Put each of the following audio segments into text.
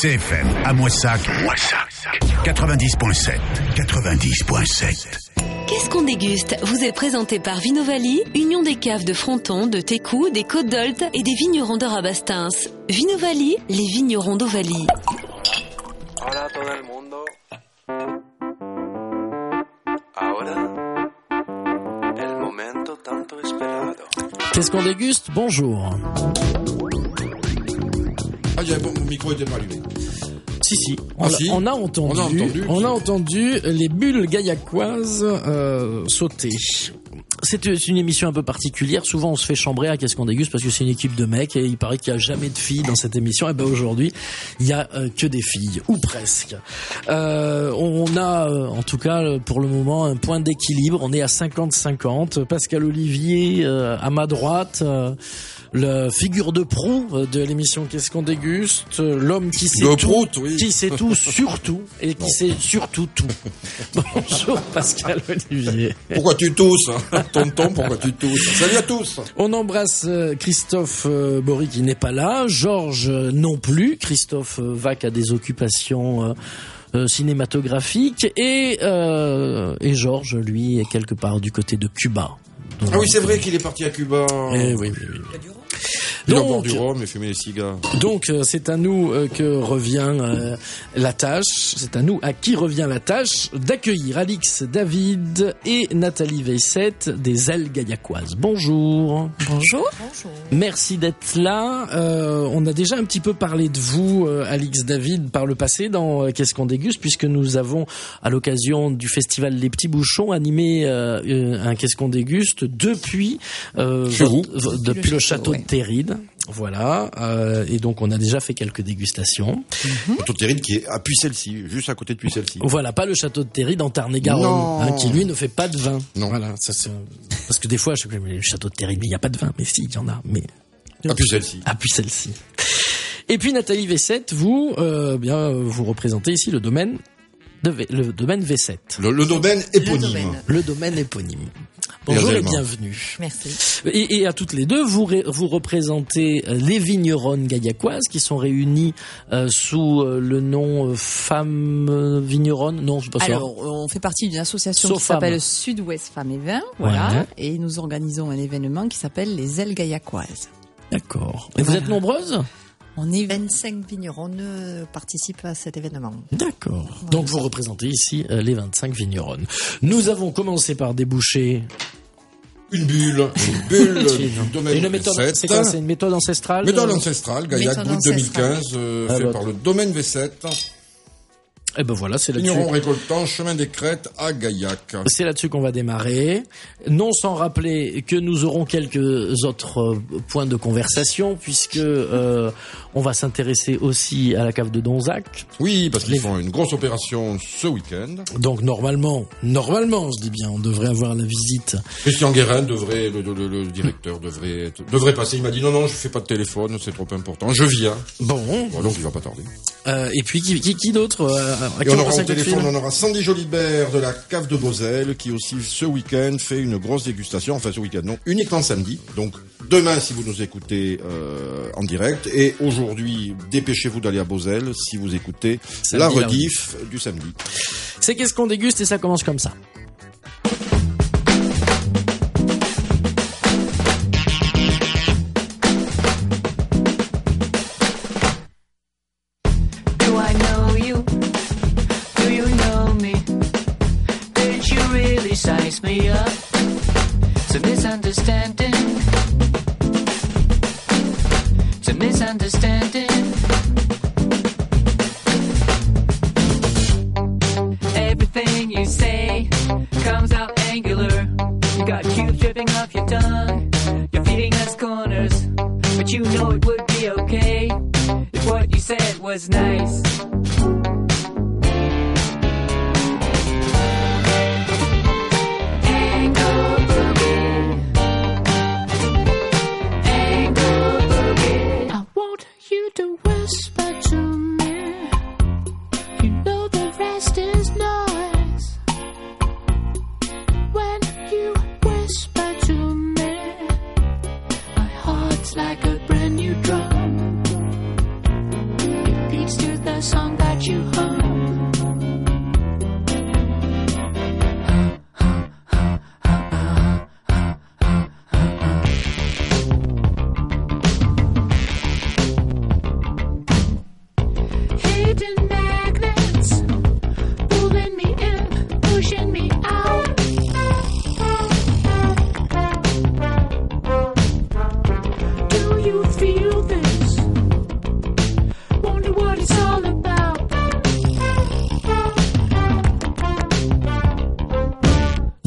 CFM à Moissac 90.7. Qu'est-ce qu'on déguste vous est présenté par Vinovali, union des caves de Fronton, de Técou, des Côtes d'Olt et des vignerons de Rabastens. Vinovali, les vignerons d'Ovalie. Hola todo el mundo. Ahora, el momento tanto esperado. Qu'est-ce qu'on déguste? Bonjour. Ah, mon micro était pas allumé. Si. Si. On a entendu les bulles gaillacoises sauter. C'est une émission un peu particulière. Souvent, on se fait chambrer à Qu'est-ce qu'on déguste parce que c'est une équipe de mecs et il paraît qu'il y a jamais de filles dans cette émission. Et ben aujourd'hui, il y a que des filles ou presque. On a en tout cas pour le moment un point d'équilibre. On est à 50-50. Pascal Olivier à ma droite. La figure de proue de l'émission Qu'est-ce qu'on déguste, l'homme qui sait tout, qui sait tout surtout et qui sait surtout tout. Bonjour Pascal Olivier. Pourquoi tu tousses, tonton? Pourquoi tu tousses? Salut à tous. On embrasse Christophe Bory qui n'est pas là, Georges non plus. Christophe va qu'à des occupations cinématographiques et Georges lui est quelque part du côté de Cuba. Donc, ah oui, c'est vrai qu'il est parti à Cuba. Oui. Il a boire du rhum et fumé des cigares. Donc, c'est à nous que revient la tâche. C'est à nous à qui revient la tâche d'accueillir Alix David et Nathalie Veissette des Ailes Gaillacoises. Bonjour. Bonjour. Merci d'être là. On a déjà un petit peu parlé de vous, Alix David, par le passé dans Qu'est-ce qu'on déguste, puisque nous avons, à l'occasion du festival Les Petits Bouchons, animé un Qu'est-ce qu'on déguste depuis le château de Terride. Voilà, et donc on a déjà fait quelques dégastations. Le château de Terride qui est à Puy-Celle-ci, juste à côté de Puy-Celle-ci. Voilà, pas le château de Terride en Tarn-et-Garonne, qui lui ne fait pas de vin. Non. Voilà, ça c'est parce que des fois je dis le château de Terride, mais il y a pas de vin, mais si, il y en a, mais à Puy-Celle-ci. À Puy-Celle-ci. Et puis Nathalie Veissette, vous représentez ici le domaine V7. Le domaine éponyme. Le domaine éponyme. Bonjour et bienvenue. Merci. Et à toutes les deux, vous représentez les vigneronnes gaillacoises qui sont réunies sous le nom Femmes Vigneronnes. Non, c'est pas ça. Alors, on fait partie d'une association qui s'appelle Sud-Ouest Femmes et Vins. Voilà. Ouais. Et nous organisons un événement qui s'appelle les Ailes Gaillacoises. D'accord. Et vous êtes nombreuses? On est 25 vigneronnes participent à cet événement. D'accord. Voilà. Donc vous représentez ici les 25 vigneronnes. Nous avons commencé par déboucher une bulle du domaine une méthode, V7. C'est quoi? C'est une méthode ancestrale? Méthode ancestrale, Gaillac Brut 2015, fait par le domaine V7. Et ben voilà, c'est là-dessus. Vigneron récoltant, chemin des Crêtes à Gaillac. C'est là-dessus qu'on va démarrer. Non sans rappeler que nous aurons quelques autres points de conversation, puisque on va s'intéresser aussi à la cave de Donzac. Oui, parce qu'ils font une grosse opération ce week-end. Donc normalement, je dis bien, on devrait avoir la visite. Christian Guérin le directeur devrait passer. Il m'a dit non, je fais pas de téléphone, c'est trop important. Je viens. Bon, donc il va pas tarder. Et puis qui d'autre? Et on aura au téléphone, on aura Sandy Jolibert de la cave de Beauzelle qui aussi ce week-end fait une grosse dégustation. Enfin ce week-end non, uniquement samedi. Donc demain si vous nous écoutez en direct, et aujourd'hui dépêchez-vous d'aller à Beauzelle si vous écoutez la rediff du samedi. C'est Qu'est-ce qu'on déguste et ça commence comme ça. Size me up. It's a misunderstanding. It's a misunderstanding. Everything you say comes out angular. You got cubes dripping off your tongue. You're feeding us corners, but you know it would be okay if what you said was nice. Like a brand new drum, it beats to the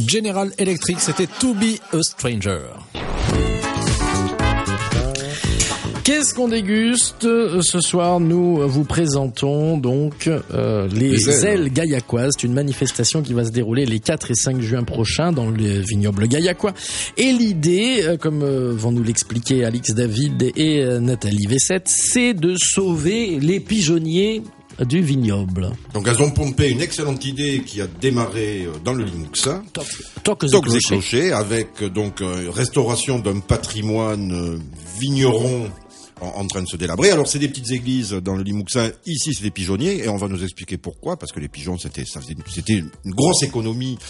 General Electric, c'était To Be a Stranger. Qu'est-ce qu'on déguste ce soir? Nous vous présentons donc les ailes gaillacoises. C'est une manifestation qui va se dérouler les 4 et 5 juin prochains dans le vignoble gaillacois. Et l'idée, comme vont nous l'expliquer Alix David et Nathalie Vessette, c'est de sauver les pigeonniers du vignoble. Donc elles ont pompé une excellente idée qui a démarré dans le Limousin. Tocs et clochers, avec donc restauration d'un patrimoine vigneron en train de se délabrer. Alors c'est des petites églises dans le Limousin, ici c'est des pigeonniers, et on va nous expliquer pourquoi, parce que les pigeons c'était une grosse économie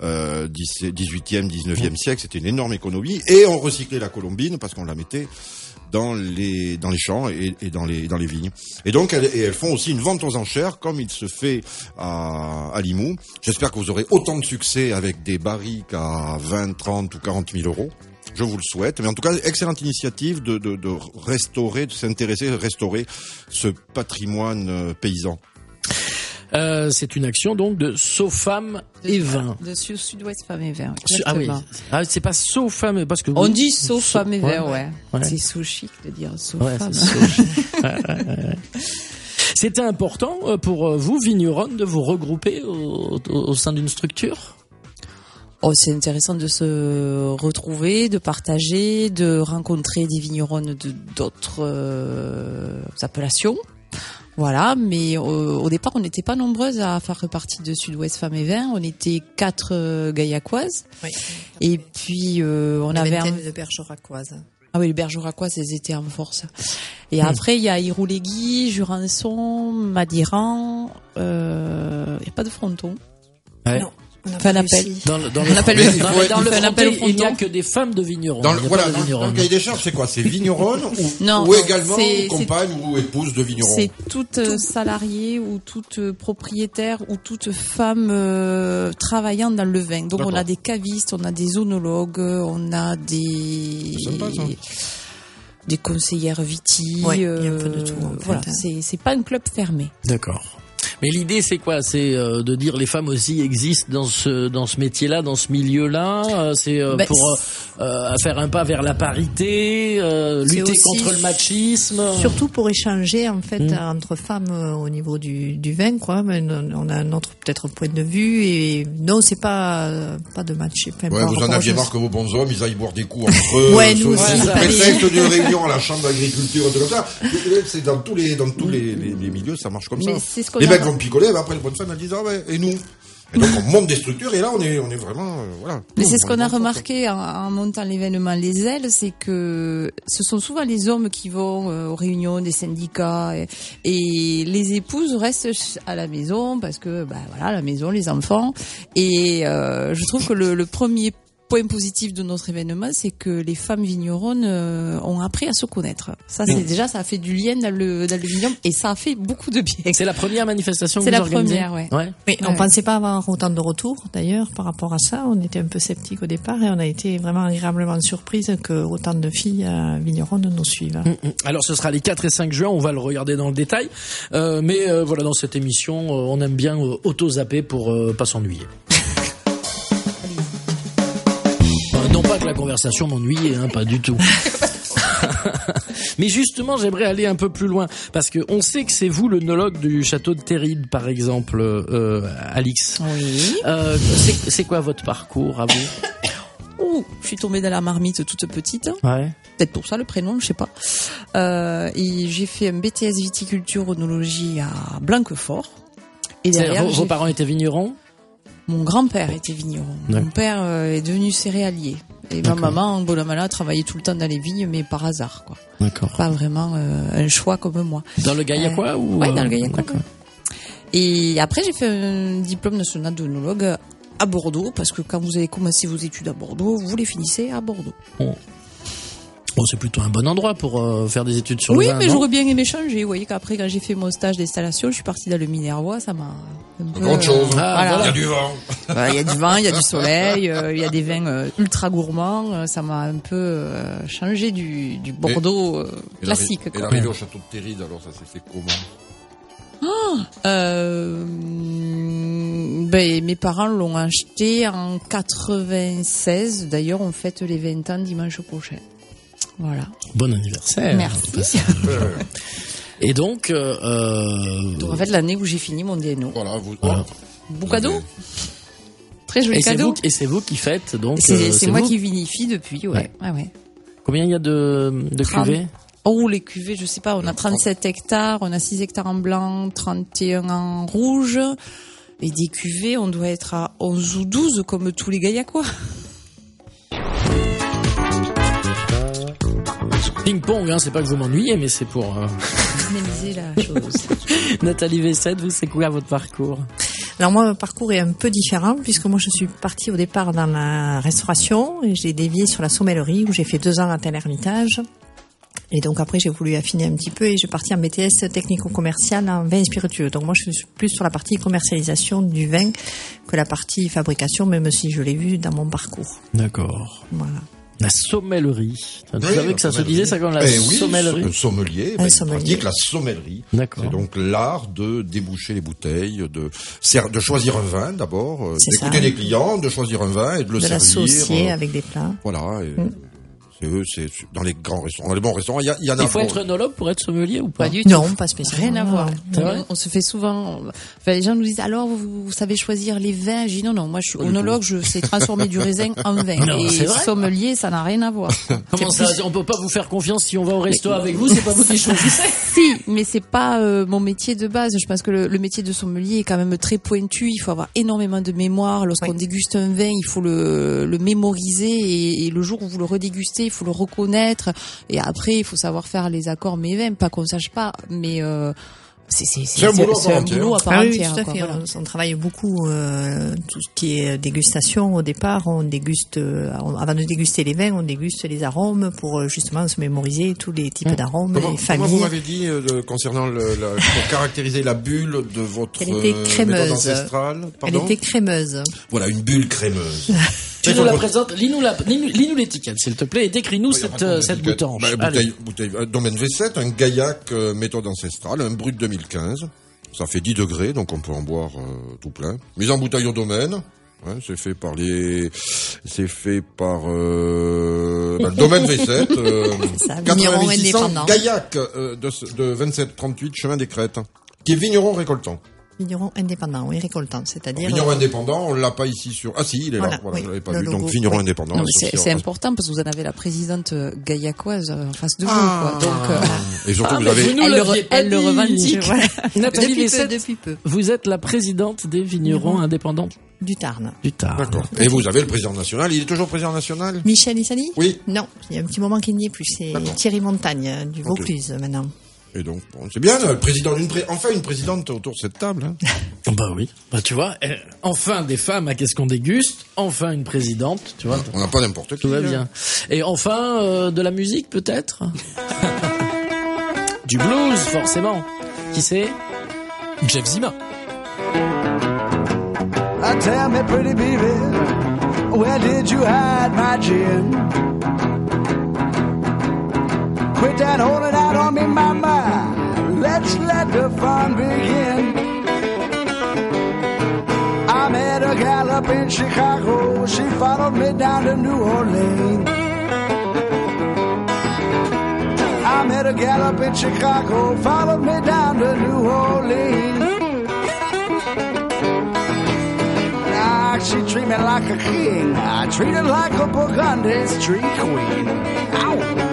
18e, 19e siècle, c'était une énorme économie, et on recyclait la colombine parce qu'on la mettait dans les champs et dans les vignes. Et donc elles font aussi une vente aux enchères comme il se fait à Limoux. J'espère que vous aurez autant de succès avec des barriques à 20, 30 ou 40 000 euros. Je vous le souhaite. Mais en tout cas, excellente initiative de restaurer, de s'intéresser, de restaurer ce patrimoine paysan. C'est une action donc de SoFam et Vin. De Sud-Ouest Femmes et Vin. Ah oui. Ah, c'est pas SoFam parce que on dit SoFam et Vin, ouais. C'est so chic de dire SoFam. Ouais, C'était important pour vous, vigneronnes, de vous regrouper au sein d'une structure? Oh, c'est intéressant de se retrouver, de partager, de rencontrer des vigneronnes d'autres appellations. Voilà, mais au départ, on n'était pas nombreuses à faire partie de Sud-Ouest Femmes et Vins. On était 4 gaillacoises. Oui. Et puis, on avait de bergeracoises. Ah oui, les bergeracoises, elles étaient en force. Et après, il y a Iroulégui, Jurançon, Madiran, il n'y a pas de fronton. Ouais. Non. Dans le fronton, il n'y a que des femmes de vignerons. Dans le cahier des charges, c'est quoi? C'est vigneronne ou également compagne ou épouse de vigneron? C'est toute salariée ou toute propriétaire ou toute femme travaillant dans le vin. Donc on a des cavistes, on a des œnologues, on a des conseillères viti. Ouais, il y a un peu de tout. Voilà, c'est pas un club fermé. D'accord. Mais l'idée, c'est quoi? C'est de dire les femmes aussi existent dans ce métier-là, dans ce milieu-là. C'est pour faire un pas vers la parité, lutter contre le machisme. Surtout pour échanger en fait entre femmes au niveau du vin, quoi. Mais on a un autre peut-être point de vue et non, c'est pas de match. Ouais, vous en aviez marre que vos bons hommes, ils aillent boire des coups entre eux. Ouais, nous aussi. Prétexte d'une réunion à la chambre d'agriculture, tout comme ça. C'est dans tous les milieux, ça marche comme ça. Les mecs vont picoler, mais après les bonnes femmes elles disent et nous. Et donc on monte des structures et là on est vraiment voilà. Mais c'est ce qu'on a remarqué en montant l'événement Les Ailes, c'est que ce sont souvent les hommes qui vont aux réunions des syndicats et les épouses restent à la maison parce que voilà, la maison, les enfants, et je trouve que le premier point positif de notre événement, c'est que les femmes vigneronnes ont appris à se connaître. Ça, c'est déjà, ça a fait du lien dans le vignoble et ça a fait beaucoup de bien. C'est la première manifestation que vous organisez? C'est la première, ouais. Oui, on pensait pas avoir autant de retours, d'ailleurs, par rapport à ça. On était un peu sceptiques au départ et on a été vraiment agréablement surprise que autant de filles vigneronnes nous suivent. Alors, ce sera les 4 et 5 juin, on va le regarder dans le détail. Mais voilà, dans cette émission, on aime bien auto-zapper pour pas s'ennuyer. Non pas que la conversation m'ennuyait, pas du tout. Mais justement, j'aimerais aller un peu plus loin parce que on sait que c'est vous l'œnologue du château de Terride, par exemple, Alix. Oui. C'est quoi votre parcours à vous? Je suis tombée dans la marmite toute petite. Ouais. Peut-être pour ça le prénom, je sais pas. Et j'ai fait un BTS viticulture œnologie à Blanquefort. Et derrière, vos parents étaient vignerons? Mon grand-père était vigneron. Mon père est devenu céréalier. Et ma maman, en Bonamala, travaillait tout le temps dans les vignes, mais par hasard, quoi. D'accord. Pas vraiment un choix comme moi. Dans le Gaillacois ou? Ouais, dans le Gaillacois. Et après, j'ai fait un diplôme national d'œnologue à Bordeaux, parce que quand vous avez commencé vos études à Bordeaux, vous les finissez à Bordeaux. Bon, c'est plutôt un bon endroit pour faire des études sur le vin. Oui, mais j'aurais bien aimé changer. Vous voyez qu'après, quand j'ai fait mon stage d'installation, je suis partie dans le Minervois, ça m'a un peu... Grande chose. Voilà. Il y a du vent. Il y a du vent, il y a du soleil, il y a des vins ultra gourmands. Ça m'a un peu changé du Bordeaux classique. Et l'arrivée au château de Terride, alors ça s'est fait comment? Mes parents l'ont acheté en 96. D'ailleurs, on fête les 20 ans dimanche prochain. Voilà. Bon anniversaire. Merci. Et donc, en fait, l'année où j'ai fini mon DNO. Voilà, Beau cadeau. Très joli cadeau. Et c'est vous qui faites, donc. C'est moi qui vinifie depuis, ouais. Combien il y a de cuvées? Oh, les cuvées, je sais pas, on a 37 hectares, on a 6 hectares en blanc, 31 en rouge. Et des cuvées, on doit être à 11 ou 12, comme tous les Gaillacois. Ping-pong, hein, c'est pas que vous m'ennuyez, mais c'est pour dynamiser la chose. Nathalie Vessette, vous, c'est quoi votre parcours? Alors moi, mon parcours est un peu différent puisque moi, je suis partie au départ dans la restauration et j'ai dévié sur la sommellerie où j'ai fait 2 ans à Tel-Hermitage. Et donc après, j'ai voulu affiner un petit peu et je suis partie en BTS technico-commercial en vin et spiritueux. Donc moi, je suis plus sur la partie commercialisation du vin que la partie fabrication, même si je l'ai vu dans mon parcours. D'accord. Voilà. La sommellerie. Vous savez que ça se disait ça comme la sommellerie? Un sommelier, il pratique la sommellerie. D'accord. C'est donc l'art de déboucher les bouteilles, de choisir un vin d'abord, d'écouter les clients, de choisir un vin et de le servir. De l'associer avec des plats. Voilà. C'est dans les grands restaurants, dans les bons restaurants, il faut être œnologue pour être sommelier ou pas? Pas du tout. Non, pas spécialement. Rien à voir. Ouais. On se fait souvent, les gens nous disent, alors, vous savez choisir les vins? Je dis, non, moi, je suis œnologue, je sais transformer du raisin en vin. Non, et sommelier, ça n'a rien à voir. Comment ça, on peut pas vous faire confiance si on va au resto avec vous, c'est pas vous qui choisissez? Si, mais c'est pas mon métier de base. Je pense que le métier de sommelier est quand même très pointu. Il faut avoir énormément de mémoire. Lorsqu'on déguste un vin, il faut le mémoriser et le jour où vous le redégustez, il faut le reconnaître. Et après, il faut savoir faire les accords mévins, pas qu'on sache pas, mais c'est un boulot à part entière. Oui, tout à fait. Voilà. On travaille beaucoup tout ce qui est dégustation. Au départ, on déguste avant de déguster les vins, on déguste les arômes pour justement se mémoriser tous les types d'arômes, les familles. Comment vous m'avez dit concernant pour caractériser la bulle de votre méthode ancestrale? Elle était crémeuse. Voilà, une bulle crémeuse. Tu nous la présentes, lis-nous l'étiquette, s'il te plaît, et décris-nous cette boutange. Bouteille Domaine V7, un Gaillac méthode ancestrale, un brut 2015. Ça fait 10 degrés, donc on peut en boire tout plein. Mise en bouteille au domaine. Ouais, c'est fait par le Domaine V7. 8600 Gaillac de 2738 chemin des Crêtes, qui est vigneron récoltant. Vigneron indépendant, oui, récoltant, c'est-à-dire... Vigneron indépendant, on l'a pas ici sur... Ah si, il est là, voilà, je l'avais pas vu, donc vigneron indépendant. Non, c'est important parce que vous en avez la présidente gaillacoise en face de vous, quoi. Donc, et surtout, vous avez... Elle le revendique. Nathalie Vessette, depuis peu. Vous êtes la présidente des vignerons indépendants du Tarn. D'accord. Et vous avez le président national, il est toujours président national? Michel Issali? Oui. Non, il y a un petit moment qu'il n'y est plus, c'est Thierry Montagne, du Vaucluse, maintenant. Et donc, bon, c'est bien, le président enfin une présidente autour de cette table. Hein. Bah oui, bah tu vois, enfin des femmes à qu'est-ce qu'on déguste, enfin une présidente, tu vois. On n'a pas n'importe qui. Tout va bien. Et enfin de la musique peut-être. Du blues forcément. Qui c'est? Jeff Zima. Tell me pretty baby, where did you hide my gin? Quit that holding out on me, mama. Let's let the fun begin. I met a gal up in Chicago. She followed me down to New Orleans. I met a gal up in Chicago. Followed me down to New Orleans. Now she treat me like a king. I treat her like a Burgundy street queen. Ow!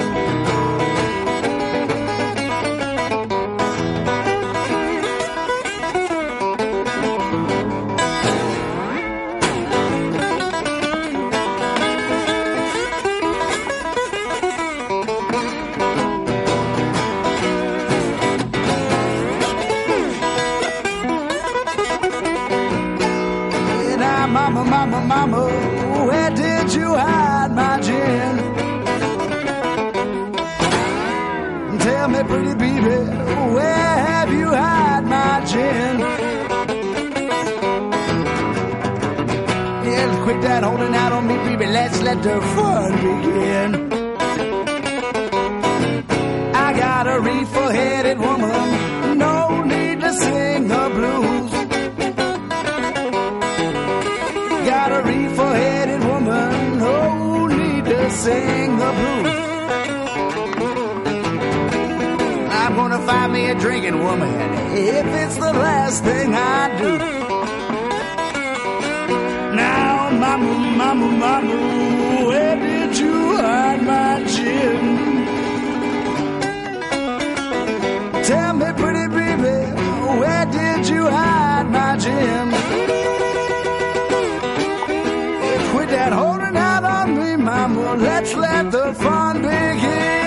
Mama, where did you hide my gin? Tell me, pretty baby, where have you hide my gin? Yeah, quit that holding out on me, baby, let's let the fun begin. I got a reefer-headed woman, no need to sing the blues. sing the blues. I'm gonna find me a drinking woman if it's the last thing I do. Now, mama, mama, mama, where did you hide my gin? Tell me, pretty baby, where did you hide my gin? Quit that holding out on me, mama, let's let the fun begin.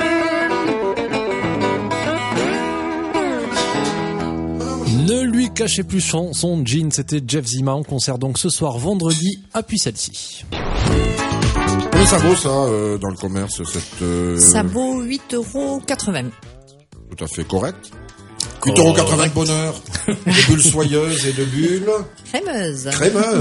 Ne lui cachez plus son jean, c'était Jeff Zima en concert donc ce soir vendredi à Puy-Celle-ci. Mais ça vaut ça dans le commerce, cette... Ça vaut 8,80 €. Tout à fait correct. 8,80 € de bonheur, de bulles soyeuses et de bulles... Crémeuse.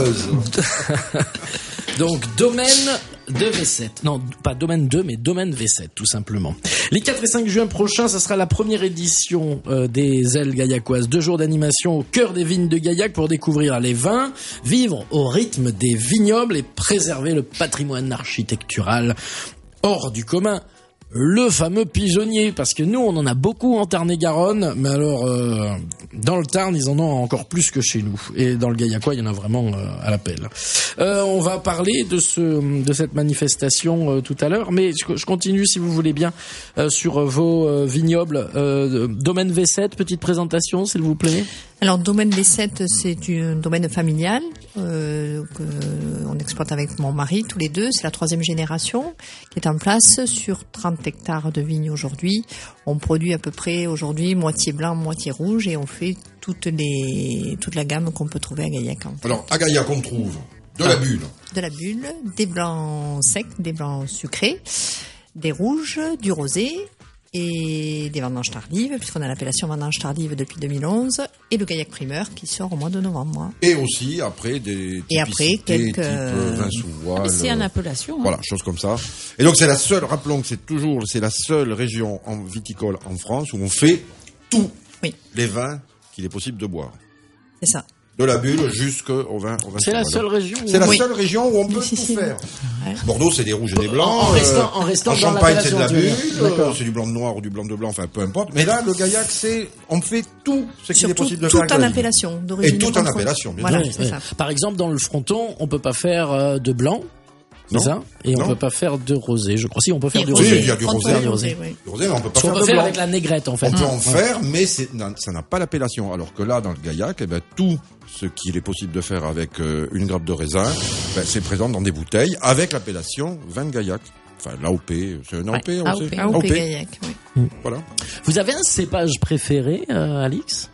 Donc, domaine de V7. Non, pas domaine 2, mais domaine V7, tout simplement. Les 4 et 5 juin prochains, ça sera la première édition des Ailes Gaillacoises. 2 jours d'animation au cœur des vignes de Gaillac pour découvrir les vins, vivre au rythme des vignobles et préserver le patrimoine architectural hors du commun. Le fameux pigeonnier, parce que nous on en a beaucoup en Tarn-et-Garonne, mais alors dans le Tarn ils en ont encore plus que chez nous, et dans le Gaillacois il y en a vraiment à l'appel. On va parler de cette manifestation tout à l'heure, mais je continue si vous voulez bien sur vos vignobles. Domaine V7, petite présentation s'il vous plaît. Alors, domaine V7, c'est un domaine familial qu'on exploite avec mon mari, tous les deux. C'est la 3e génération qui est en place sur 30 hectares de vignes aujourd'hui. On produit à peu près aujourd'hui moitié blanc, moitié rouge et on fait toute la gamme qu'on peut trouver à Gaillac. Alors, à Gaillac, on trouve de la bulle. De la bulle, des blancs secs, des blancs sucrés, des rouges, du rosé, et des vendanges tardives, puisqu'on a l'appellation vendange tardive depuis 2011, et le Gaillac primeur qui sort au mois de novembre. Et aussi après des typicités type vin sous voile. C'est en appellation. Voilà, choses comme ça. Et donc c'est la seule, rappelons que c'est la seule région viticole en France où on fait tous les vins qu'il est possible de boire. C'est ça. De la bulle jusqu'au vin. C'est la seule région. C'est la seule région où on peut tout faire. Ouais. Bordeaux, c'est des rouges et des blancs. En restant dans Champagne, c'est de la bulle. D'accord. C'est du blanc de noir ou du blanc de blanc, enfin peu importe. Mais là, le Gaillac, on fait tout ce qu'il est possible de faire. Tout en appellation d'origine. Et tout en appellation, bien voilà, sûr. c'est ça. Par exemple, dans le fronton, on peut pas faire de blanc. Non. C'est ça. Et on Non. peut pas faire de rosé. Je crois si on peut faire du Oui, rosé. il y a du rosé. Du rosé, oui. Du rosé, mais on peut pas On faire peut de faire blanc. avec la négrette en fait. On peut en faire, mais ça n'a pas l'appellation. Alors que là, dans le Gaillac, tout ce qu'il est possible de faire avec une grappe de raisin, c'est présent dans des bouteilles avec l'appellation vin de Gaillac. Enfin, l'AOP, c'est un AOP, on sait. AOP Gaillac, oui. Voilà. Vous avez un cépage préféré, Alix?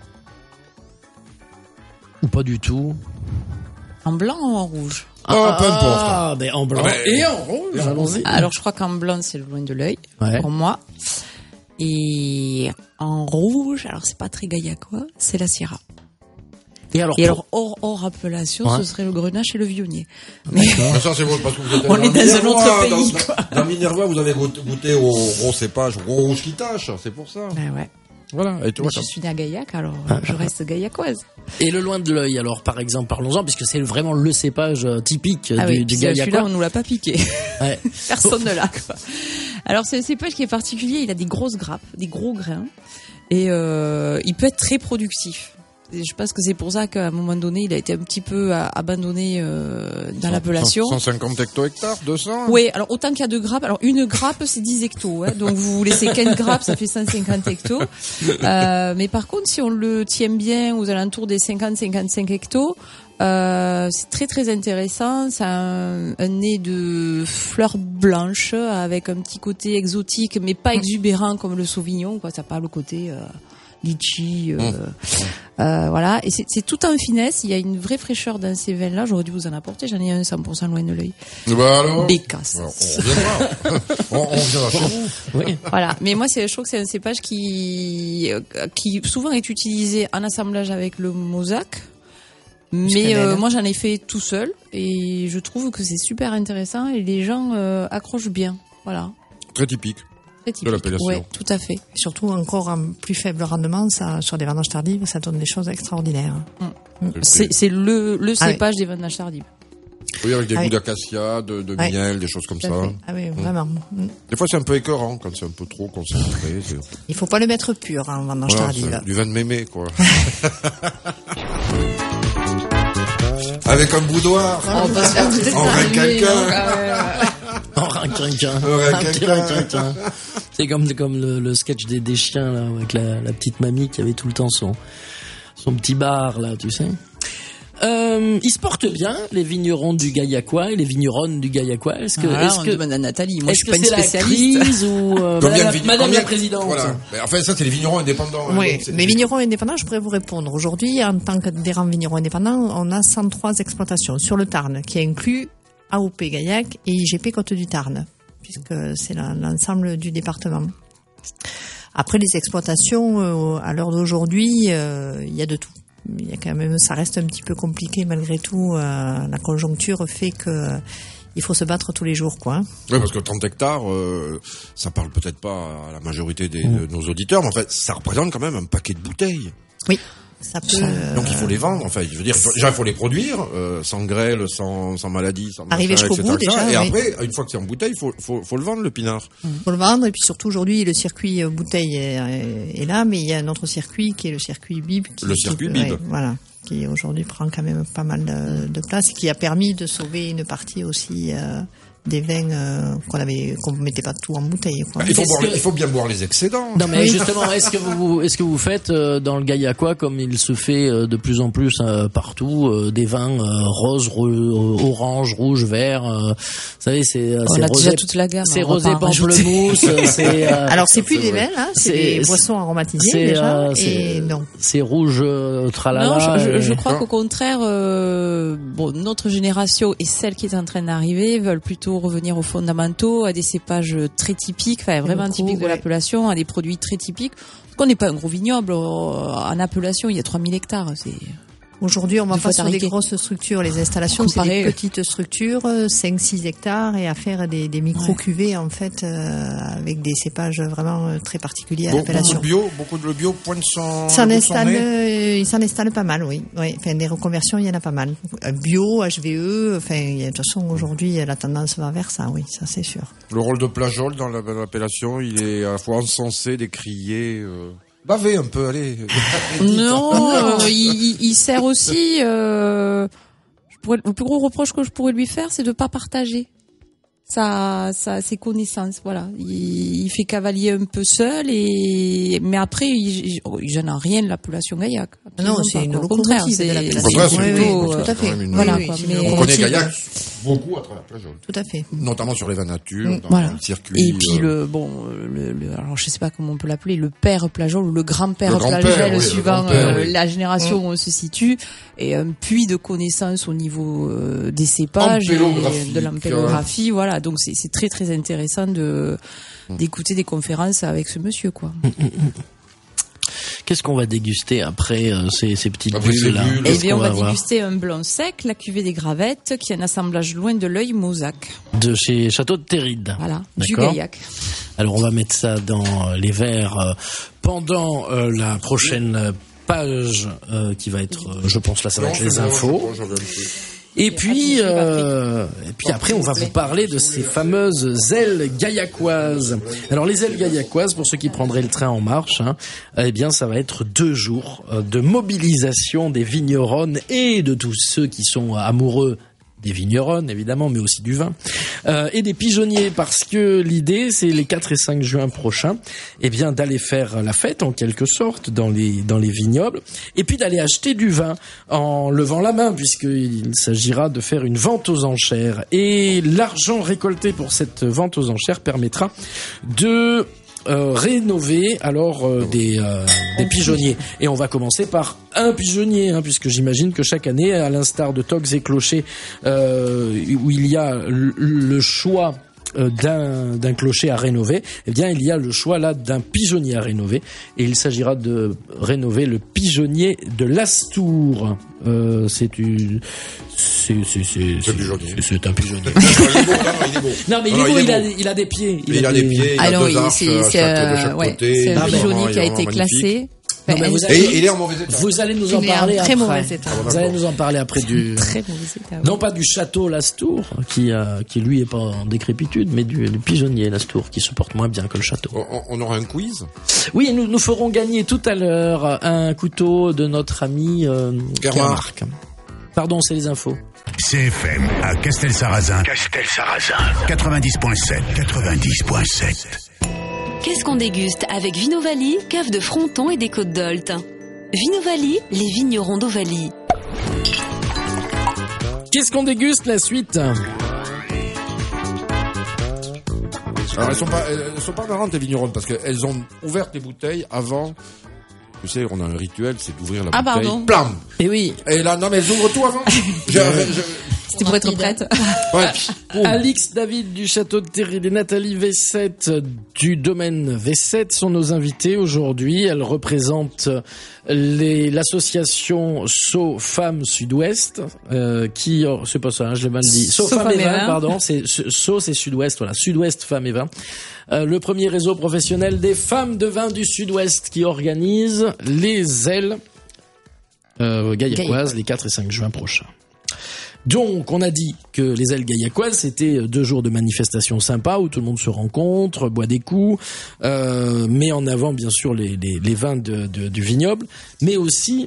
Ou pas du tout? En blanc ou en rouge? Peu importe. Ah, ben en blanc et en rouge. Allons-y. Alors je crois qu'en blanc c'est le loin de l'œil Ouais. pour moi. Et en rouge, alors c'est pas très gaillacois, c'est la Syrah. Et alors, Et alors hors appellation, ce serait le Grenache et le Viognier. Mais ça, c'est parce que vous êtes On est dans un autre pays, quoi. Dans Minervois, vous avez goûté au gros cépage, au gros rouge qui tâche, c'est pour ça. Ben ouais. Voilà. Et toi, Mais je suis née à Gaillac, alors je reste gaillacoise. et le loin de l'œil, alors par exemple, parlons-en, puisque c'est vraiment le cépage typique du celui-là Gaillacois. on nous l'a pas piqué. Ouais. Personne ne l'a, quoi. Alors c'est un cépage qui est particulier, il a des grosses grappes, des gros grains, et il peut être très productif. Et je pense que c'est pour ça qu'à un moment donné, il a été un petit peu abandonné dans l'appellation. 150 hecto-hectares, 200? Oui, alors autant qu'il y a de grappes. Alors une grappe, c'est 10 hectos. Hein, donc vous laissez 15 grappes, ça fait 150 hectos. Mais par contre, si on le tient bien aux alentours des 50-55 hectos, c'est très très intéressant. C'est un nez de fleurs blanches avec un petit côté exotique, mais pas exubérant comme le Sauvignon, quoi. Ça n'a pas le côté litchi, voilà. Et c'est tout en finesse. Il y a une vraie fraîcheur dans ces vins-là. J'aurais dû vous en apporter. J'en ai un 100% loin de l'œil. Bah alors. Bécasse. On reviendra. on reviendra chez vous. Oui. Voilà. Mais moi, je trouve que c'est un cépage qui souvent est utilisé en assemblage avec le Mosaic. Mais moi, j'en ai fait tout seul et je trouve que c'est super intéressant et les gens accrochent bien. Voilà. Très typique. De l'appellation. Oui, tout à fait. Et surtout, encore un plus faible rendement, ça, sur des vendanges tardives, ça donne des choses extraordinaires. C'est le cépage des vendanges tardives. Oui, avec des Ah goûts oui. d'acacia, de Ouais. miel, des choses comme Tout ça. à fait. Ah oui, vraiment. Des fois, c'est un peu écœurant quand c'est un peu trop concentré. Il faut pas le mettre pur en vendange Voilà, tardive. c'est du vin de mémé, quoi. Avec un boudoir. On va se faire tout En rinquinquin. En rinquinquin. Un Un petit rinquinquin. C'est comme le sketch des chiens, là, avec la petite mamie qui avait tout le temps son petit bar, là, tu sais. Ils se portent bien, les vignerons du Gaillacois et les vigneronnes du Gaillacois. Est-ce On que demande à Nathalie. Moi, je suis pas une c'est la spécialiste. crise ou Madame la Présidente. Voilà. Mais enfin, ça, c'est les vignerons indépendants. hein, Oui, donc c'est- mais vignerons indépendants, je pourrais vous répondre. Aujourd'hui, en tant qu'adhérent vigneron indépendant, on a 103 exploitations sur le Tarn, qui inclut AOP Gaillac et IGP Côte du Tarn, puisque c'est l'ensemble du département. Après, les exploitations, à l'heure d'aujourd'hui, il y a de tout. Il y a quand même, ça reste un petit peu compliqué malgré tout. La conjoncture fait que il faut se battre tous les jours, quoi. Oui, parce que 30 hectares, ça parle peut-être pas à la majorité de nos auditeurs, mais en fait, ça représente quand même un paquet de bouteilles. Oui, ça peut. Donc il faut les vendre. Enfin, je veux dire, déjà il faut les produire sans grêle, sans maladie, sans Arriver machin, jusqu'au bout, etc. déjà, Et oui. après, une fois que c'est en bouteille, faut le vendre, le pinard. Faut le vendre, et puis surtout aujourd'hui le circuit bouteille est là, mais il y a un autre circuit qui est le circuit Bib. Le circuit Bib. ouais, voilà, qui aujourd'hui prend quand même pas mal de place et qui a permis de sauver une partie aussi des vins qu'on mettait pas tout en bouteille, quoi. Il faut bien boire les excédents. Non mais justement, est-ce que vous faites dans le Gaillacois comme il se fait de plus en plus partout des vins roses, orange, rouge, vert. Vous savez, c'est On a rosé, déjà toute la gamme. c'est on va rosé pas en rajouter. pamplemousse. C'est Alors c'est plus c'est des vrai. vins, hein, c'est C'est- des boissons aromatisées c'est, déjà, c'est- et non. c'est rouge tralala. Non, je et- crois qu'au contraire, notre génération et celle qui est en train d'arriver veulent plutôt revenir aux fondamentaux, à des cépages très typiques, enfin vraiment Beaucoup, typiques de ouais. l'appellation, à des produits très typiques. Parce qu'on n'est pas un gros vignoble en appellation, il y a 3000 hectares. Aujourd'hui, on va Deux pas fois sur des Tariquet. grosses structures. Les installations, c'est Comparé, des petites structures, 5-6 hectares, et à faire des micro-cuvées, en fait, avec des cépages vraiment très particuliers à l'appellation. Beaucoup de bio pointe son. Il s'en installe pas mal, oui. Ouais. Enfin, des reconversions, il y en a pas mal. Bio, HVE, enfin, de toute façon, aujourd'hui, la tendance va vers ça, oui, ça c'est sûr. Le rôle de plageole dans l'appellation, il est à la fois encensé, décrié. Bavé un peu, allez. Non, il sert aussi. Le plus gros reproche que je pourrais lui faire, c'est de pas partager ses connaissances. Voilà, il fait cavalier un peu seul, mais après, il gêne en rien de l'appellation Gaillac. Non, Absolument c'est pas, une quoi. Au contraire, locomotive de c'est l'appellation. Au contraire, c'est c'est plutôt, tout à fait. Voilà, Oui, quoi. c'est Mais- une On connaît locomotive. Gaillac beaucoup à travers la plageole. Tout à fait. Notamment sur les vins nature, dans Voilà. le circuit. Et puis alors je sais pas comment on peut l'appeler, le père plageole ou le grand-père Le grand-père, plageole, oui, le suivant grand-père, oui. la génération où on se situe, et un puits de connaissances au niveau des cépages et Ampélographique. de l'ampélographie. Voilà, donc c'est très très intéressant d'écouter des conférences avec ce monsieur, quoi. Qu'est-ce qu'on va déguster après ces petites Après ces bulles là bulles. Et Qu'est-ce bien, on qu'on va voir déguster un blanc sec, la cuvée des Gravettes, qui est un assemblage loin de l'œil Mozac. de chez Château de Terride. Voilà, du D'accord. Gaillac. Alors on va mettre ça dans les verres pendant la prochaine page qui va être, je pense là ça va être les infos. Et puis après, on va vous parler de ces fameuses ailes gaillacoises. Alors, les ailes gaillacoises, pour ceux qui prendraient le train en marche, eh bien, ça va être 2 jours de mobilisation des vigneronnes et de tous ceux qui sont amoureux des vigneronnes, évidemment, mais aussi du vin, et des pigeonniers, parce que l'idée, c'est les 4 et 5 juin prochains, eh bien, d'aller faire la fête, en quelque sorte, dans les vignobles, et puis d'aller acheter du vin en levant la main, puisqu'il s'agira de faire une vente aux enchères. Et l'argent récolté pour cette vente aux enchères permettra de rénover alors des pigeonniers. Et on va commencer par un pigeonnier, puisque j'imagine que chaque année, à l'instar de Togs et Clochers, où il y a le choix d'un clocher à rénover, eh bien il y a le choix là d'un pigeonnier à rénover, et il s'agira de rénover le pigeonnier de l'Astour. C'est un pigeonnier. Non mais il est beau, il a des pieds. Il a des pieds, il a Alors, deux arches c'est de chaque un côté. pigeonnier qui a Vraiment, été il est classé. Non, mais Et il est en mauvais état. Vous allez nous en Il est en parler très après. mauvais état. Vous allez nous en parler après du. Très mauvais état. Non pas du château Lastour qui lui est pas en décrépitude, mais du pigeonnier Lastour qui se porte moins bien que le château. On aura un quiz. Oui, nous ferons gagner tout à l'heure un couteau de notre ami Kermark. Pardon, c'est les infos. CFM à Castel-Sarrazin. 90.7. Qu'est-ce qu'on déguste avec Vinovali, cave de Fronton et des Côtes d'Olt. Vinovali, les vignerons d'Ovalie. Qu'est-ce qu'on déguste la suite? Alors elles sont pas marrantes les vignerons parce qu'elles ont ouvert les bouteilles avant. Tu sais, on a un rituel, c'est d'ouvrir la bouteille. Pardon. Plam. Et oui. Et là, non mais elles ouvrent tout avant. C'était pour être prête. Ouais. Alix David du château de Terril et Nathalie V7 du domaine V7 sont nos invités aujourd'hui. Elles représentent l'association So Femmes Sud-Ouest, qui, c'est pas ça, hein, je l'ai mal dit. So Femmes et Vin, pardon. So c'est Sud-Ouest, voilà. Sud-Ouest Femmes et Vin. Le premier réseau professionnel des femmes de vin du Sud-Ouest qui organise les ailes, gaillacoises les 4 et 5 juin prochains. Donc, on a dit que les ailes gaillacoises, c'était 2 jours de manifestations sympas où tout le monde se rencontre, boit des coups, met en avant bien sûr les vins du vignoble, mais aussi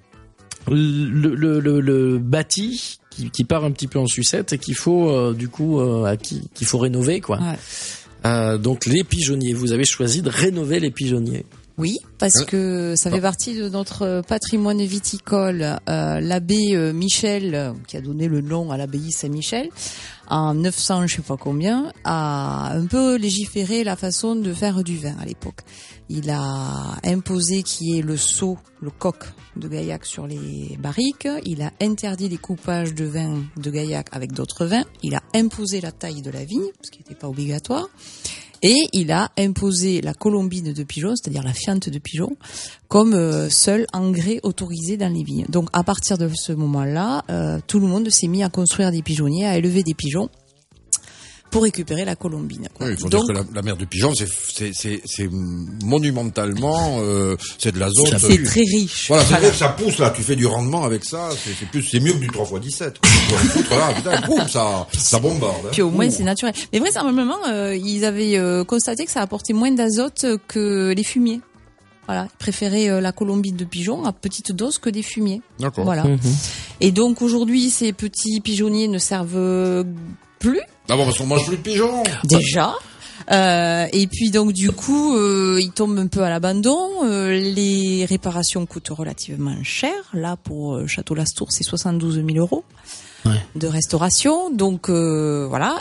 le bâti qui part un petit peu en sucette et qu'il faut qu'il faut rénover quoi. Ouais. Donc les pigeonniers, vous avez choisi de rénover les pigeonniers. Oui, parce que ça fait partie de notre patrimoine viticole. L'abbé Michel, qui a donné le nom à l'abbaye Saint-Michel, en 900 je sais pas combien, a un peu légiféré la façon de faire du vin à l'époque. Il a imposé qu'il y ait le seau, le coq de Gaillac sur les barriques. Il a interdit les coupages de vin de Gaillac avec d'autres vins. Il a imposé la taille de la vigne, ce qui n'était pas obligatoire. Et il a imposé la colombine de pigeon, c'est-à-dire la fiente de pigeon, comme seul engrais autorisé dans les vignes. Donc à partir de ce moment-là, tout le monde s'est mis à construire des pigeonniers, à élever des pigeons pour récupérer la colombine. Quoi. Oui, il faut dire que la mère de pigeon, c'est monumentalement, c'est de l'azote. C'est très riche. Voilà, c'est vrai que ça pousse là, tu fais du rendement avec ça, c'est mieux que du 3x17. Là, putain, boum, ça bombarde. Hein. Puis au moins c'est naturel. Mais vraisemblablement, ils avaient constaté que ça apportait moins d'azote que les fumiers. Voilà, ils préféraient la colombine de pigeon à petite dose que des fumiers. D'accord. Voilà. Et donc aujourd'hui, ces petits pigeonniers ne servent plus. Ah bon, parce qu'on mange plus de pigeons. Déjà. Et puis donc du coup, ils tombent un peu à l'abandon. Les réparations coûtent relativement cher. Là, pour Château Lastour, c'est 72 000 euros de restauration. Donc voilà.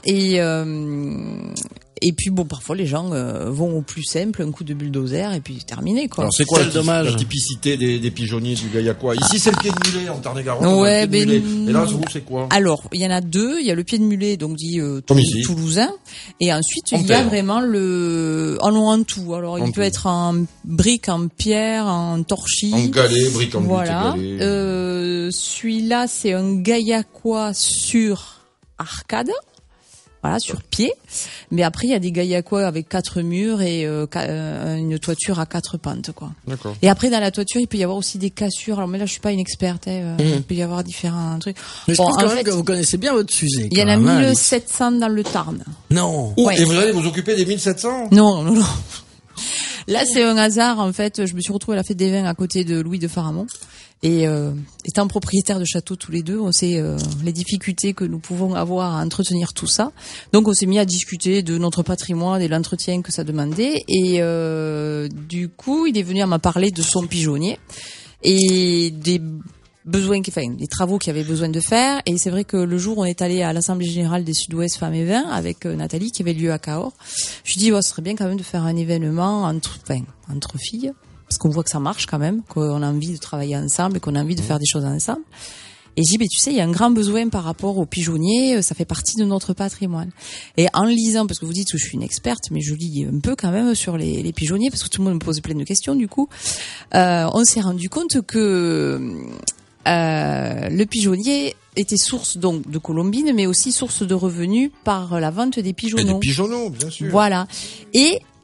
Et puis bon, parfois les gens vont au plus simple, un coup de bulldozer et puis terminé quoi. Alors c'est quoi dommage. La typicité des pigeonniers du Gaillacois? Ici c'est le pied de mulet en Tarn-et-Garonne. Ouais, Et là vous c'est quoi? Alors il y en a deux. Il y a le pied de mulet, donc dit toulousain, et ensuite il y a vraiment en tout. Alors il peut être en brique, en pierre, en torchis, en galet, brique en voilà. brique et galet. Celui-là c'est un Gaillacois sur arcade. Voilà, sur pied. Mais après, il y a des Gaillacois avec 4 murs et une toiture à 4 pentes, quoi. D'accord. Et après, dans la toiture, il peut y avoir aussi des cassures. Alors, mais là, je suis pas une experte. Il peut y avoir différents trucs. Mais je trouve quand même que vous connaissez bien votre sujet. Il y en a 1700 dans le Tarn. Non. Ouais. Et vous allez vous occuper des 1700? Non. Là, c'est un hasard. En fait, je me suis retrouvée à la fête des vins à côté de Louis de Faramond. Et étant propriétaires de château tous les deux, on sait les difficultés que nous pouvons avoir à entretenir tout ça. Donc on s'est mis à discuter de notre patrimoine et l'entretien que ça demandait. Et du coup, il est venu à me parler de son pigeonnier et des des travaux qu'il y avait besoin de faire. Et c'est vrai que le jour où on est allé à l'Assemblée Générale des Sud-Ouest Femmes et Vins avec Nathalie, qui avait lieu à Cahors, je lui dis, ce serait bien quand même de faire un événement entre filles. Parce qu'on voit que ça marche quand même, qu'on a envie de travailler ensemble et qu'on a envie de faire des choses ensemble. Et je dis, tu sais, il y a un grand besoin par rapport aux pigeonniers, ça fait partie de notre patrimoine. Et en lisant, parce que vous dites que je suis une experte, mais je lis un peu quand même sur les pigeonniers, parce que tout le monde me pose plein de questions du coup, on s'est rendu compte que le pigeonnier était source donc de colombine, mais aussi source de revenus par la vente des pigeonneaux. Et des pigeonneaux, bien sûr. Voilà. Et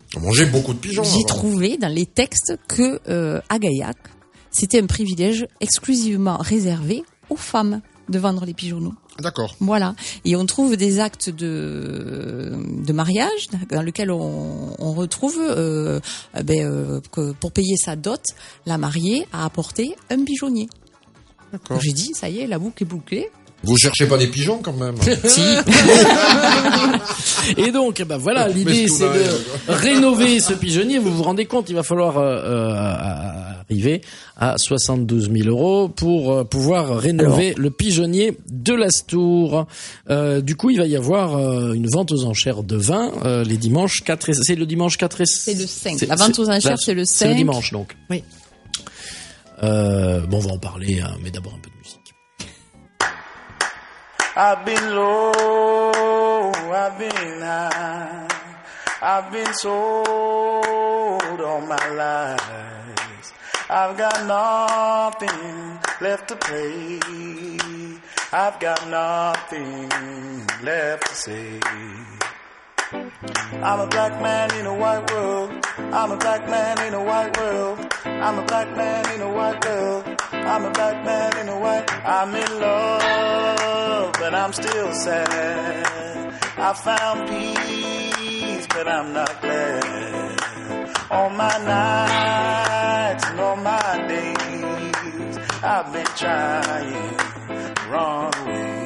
On mangeait beaucoup de pigeons. J'ai avant. trouvé dans les textes que à Gaillac, c'était un privilège exclusivement réservé aux femmes de vendre les pigeonneaux. D'accord. Voilà. Et on trouve des actes de mariage dans lesquels on retrouve que pour payer sa dot, la mariée a apporté un pigeonnier. D'accord. Donc j'ai dit, ça y est, la boucle est bouclée. Vous cherchez pas des pigeons quand même? Si. Et donc, voilà, l'idée c'est de rénover ce pigeonnier. Vous vous rendez compte, il va falloir arriver à 72 000 € pour pouvoir rénover le pigeonnier de l'Astour. Du coup, il va y avoir une vente aux enchères de vin les dimanches 4 et... C'est le dimanche 4 et... C'est le 5. La vente aux enchères, c'est le 5. C'est le dimanche, donc. Oui. On va en parler, mais d'abord un peu de musique. I've been low, I've been high, I've been sold all my life. I've got nothing left to pay, I've got nothing left to say. I'm a black man in a white world, I'm a black man in a white world, I'm a black man in a white world, I'm a black man in a white. I'm in love, but I'm still sad. I found peace, but I'm not glad. All my nights and all my days, I've been trying the wrong way.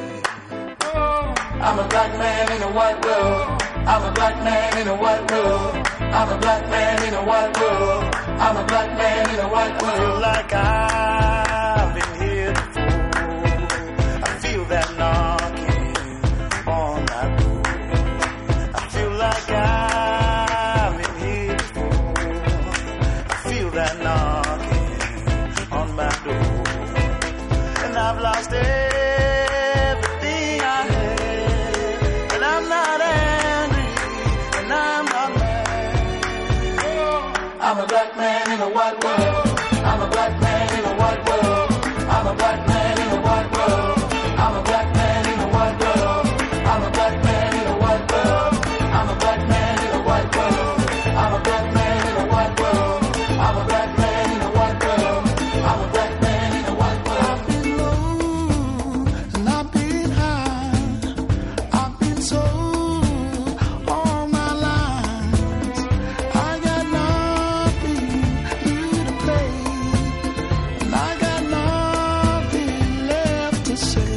I'm a black man in a white world. I'm a black man in a white world. I'm a black man in a white world. I'm a black man in a white world. I feel like I've been here before. I feel that knocking on my door. I feel like I've been here before. I feel that knocking on my door. And I've lost everything I had. And I'm not angry, and I'm not mad. I'm a black man in a white world. I'm a black man in a white world. I'm a black man in a white world. I'm a black man in a white world. I'm a black man in a white world. I'm a black man in a white world. I'm a black man in a white world. I'm a black man in a white world. I'm a black man in a white world. I've been low and I've been high. I've been sold all my life. I got nothing new to play, and I got nothing left to say.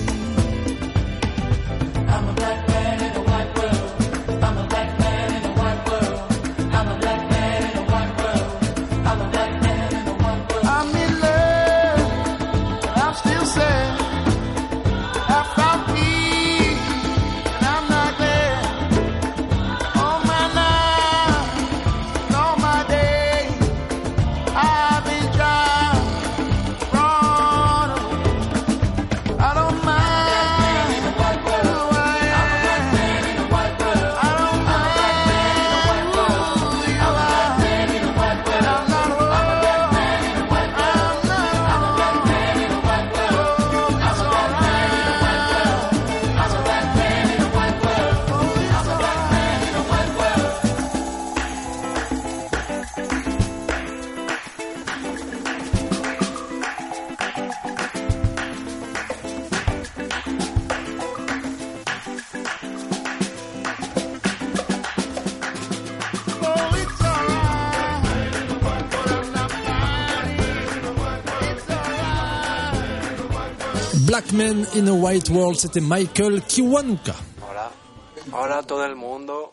I'm a black man in a white world. I'm a black man in a white world. I'm a black man in a white world. I'm a black man in a white world. I'm in love, but I'm still sad. I found peace, and I'm not glad. All my life, and all my days, I've been trying wrong. I don't mind who I am. I don't mind who you are. I'm not wrong. I'm Black Man in a White World, c'était Michael Kiwanuka. Hola, hola a todo el mundo.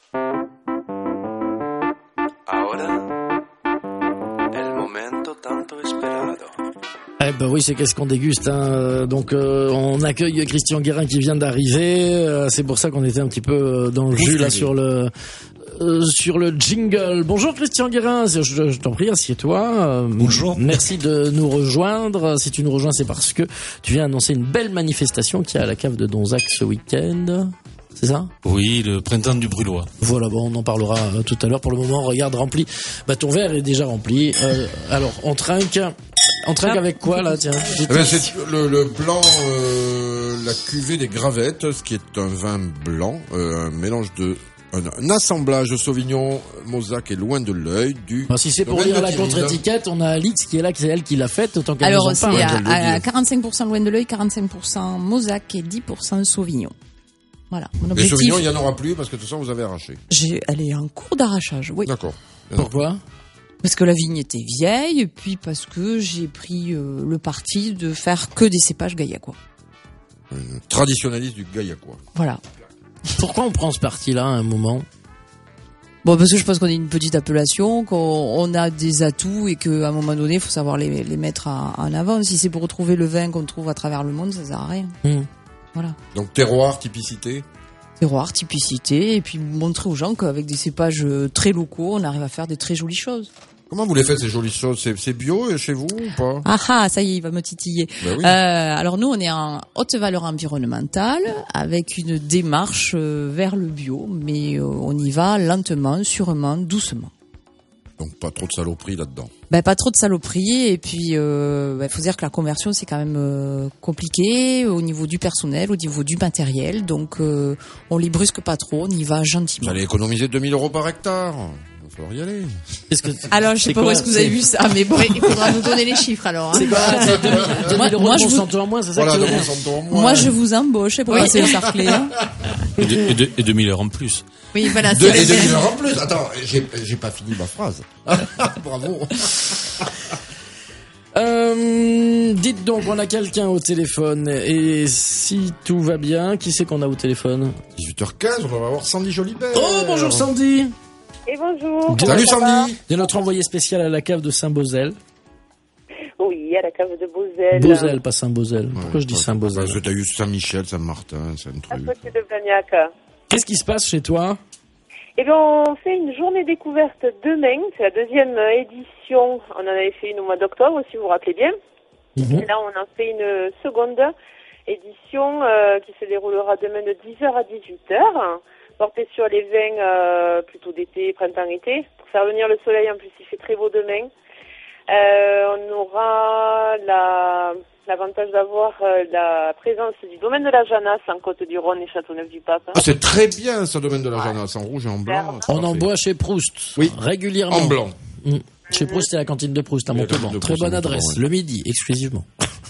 Ahora, el momento tanto esperado. Eh ben oui, c'est qu'est-ce qu'on déguste. Hein. Donc on accueille Christian Guérin qui vient d'arriver. C'est pour ça qu'on était un petit peu dans le jus là sur le jingle. Bonjour Christian Guérin, je t'en prie, assieds-toi. Bonjour. Merci de nous rejoindre. Si tu nous rejoins, c'est parce que tu viens annoncer une belle manifestation qu'il y a à la cave de Donzac ce week-end. C'est ça? Oui, le printemps du Brûlois. Voilà, bon, on en parlera tout à l'heure. Pour le moment, regarde, rempli. Bah, ton verre est déjà rempli. Alors, on trinque. On trinque avec quoi, là, tiens? C'est le blanc, la cuvée des Gravettes, ce qui est un vin blanc, un mélange de Un assemblage de Sauvignon Mozac est loin de l'œil du... Si c'est pour domaine lire de la Tilly. contre-étiquette, on a Alix qui est là, c'est elle qui l'a faite, autant qu'elle nous Alors, en c'est parle. à 45% loin de l'œil, 45% Mozac et 10% Sauvignon. Voilà. Mon Les objectif, Sauvignons, il n'y en aura plus parce que de toute façon, vous avez arraché. elle est en cours d'arrachage, oui. D'accord. Pourquoi? Parce que la vigne était vieille, et puis parce que j'ai pris le parti de faire que des cépages gaillacois. Traditionnaliste du Gaillacois. Voilà. Pourquoi on prend ce parti-là à un moment? Bon, parce que je pense qu'on est une petite appellation, qu'on a des atouts et qu'à un moment donné, il faut savoir les mettre en avant. Si c'est pour retrouver le vin qu'on trouve à travers le monde, ça sert à rien. Voilà. Donc terroir, typicité. Terroir, typicité, et puis montrer aux gens qu'avec des cépages très locaux, on arrive à faire des très jolies choses. Comment vous les faites ces jolies choses? C'est bio chez vous ou pas? Ah, ça y est, il va me titiller. Ben oui. Alors nous, on est en haute valeur environnementale, avec une démarche vers le bio, mais on y va lentement, sûrement, doucement. Donc pas trop de saloperies là-dedans. Pas trop de saloperies, et puis faut dire que la conversion c'est quand même compliqué au niveau du personnel, au niveau du matériel, donc on les brusque pas trop, on y va gentiment. Vous allez économiser 2 000 € par hectare. Il va falloir y aller. Alors je sais pas où est-ce que vous avez vu ça, mais bon, il faudra nous donner les chiffres alors. C'est quoi? 2000 € de Monsanto en moins, c'est ça que tu veux dire? Moi je vous embauche pour passer le sarclé. Et 2000 heures en plus. Oui, voilà. Et 2 000 € en plus. Attends, j'ai pas fini ma phrase. Bravo. Dites donc, on a quelqu'un au téléphone, et si tout va bien, qui c'est qu'on a au téléphone? 18h15, on va avoir Sandy Jolibert. Oh, bonjour Sandy. Et bonjour. Salut Sandy. C'est notre envoyé spécial à la cave de Saint-Beauzel. Oui, à la cave de Beauzel. Beauzel, pas Saint-Beauzel. Pourquoi je dis Saint-Beauzel? Parce que t'as eu Saint-Michel, Saint-Martin, c'est un À truc. côté de Blagnac. Qu'est-ce qui se passe chez toi? Eh bien, on fait une journée découverte demain. C'est la deuxième édition. On en avait fait une au mois d'octobre, si vous vous rappelez bien. Et là, on en fait une seconde édition qui se déroulera demain de 10h à 18h. Portée sur les vins plutôt d'été, printemps-été. Pour faire venir le soleil, en plus, il fait très beau demain. On aura l'avantage d'avoir la présence du domaine de la Janasse en Côte-du-Rhône et Châteauneuf-du-Pape. Ah, c'est très bien ce domaine de la Janasse, en rouge et en blanc. On en boit chez Proust. Oui. Régulièrement. En blanc. Chez Proust, c'est la cantine de Proust à Oui, la Montauban. cantine de Très Proust à bonne Montauban, adresse. ouais. Le midi, exclusivement.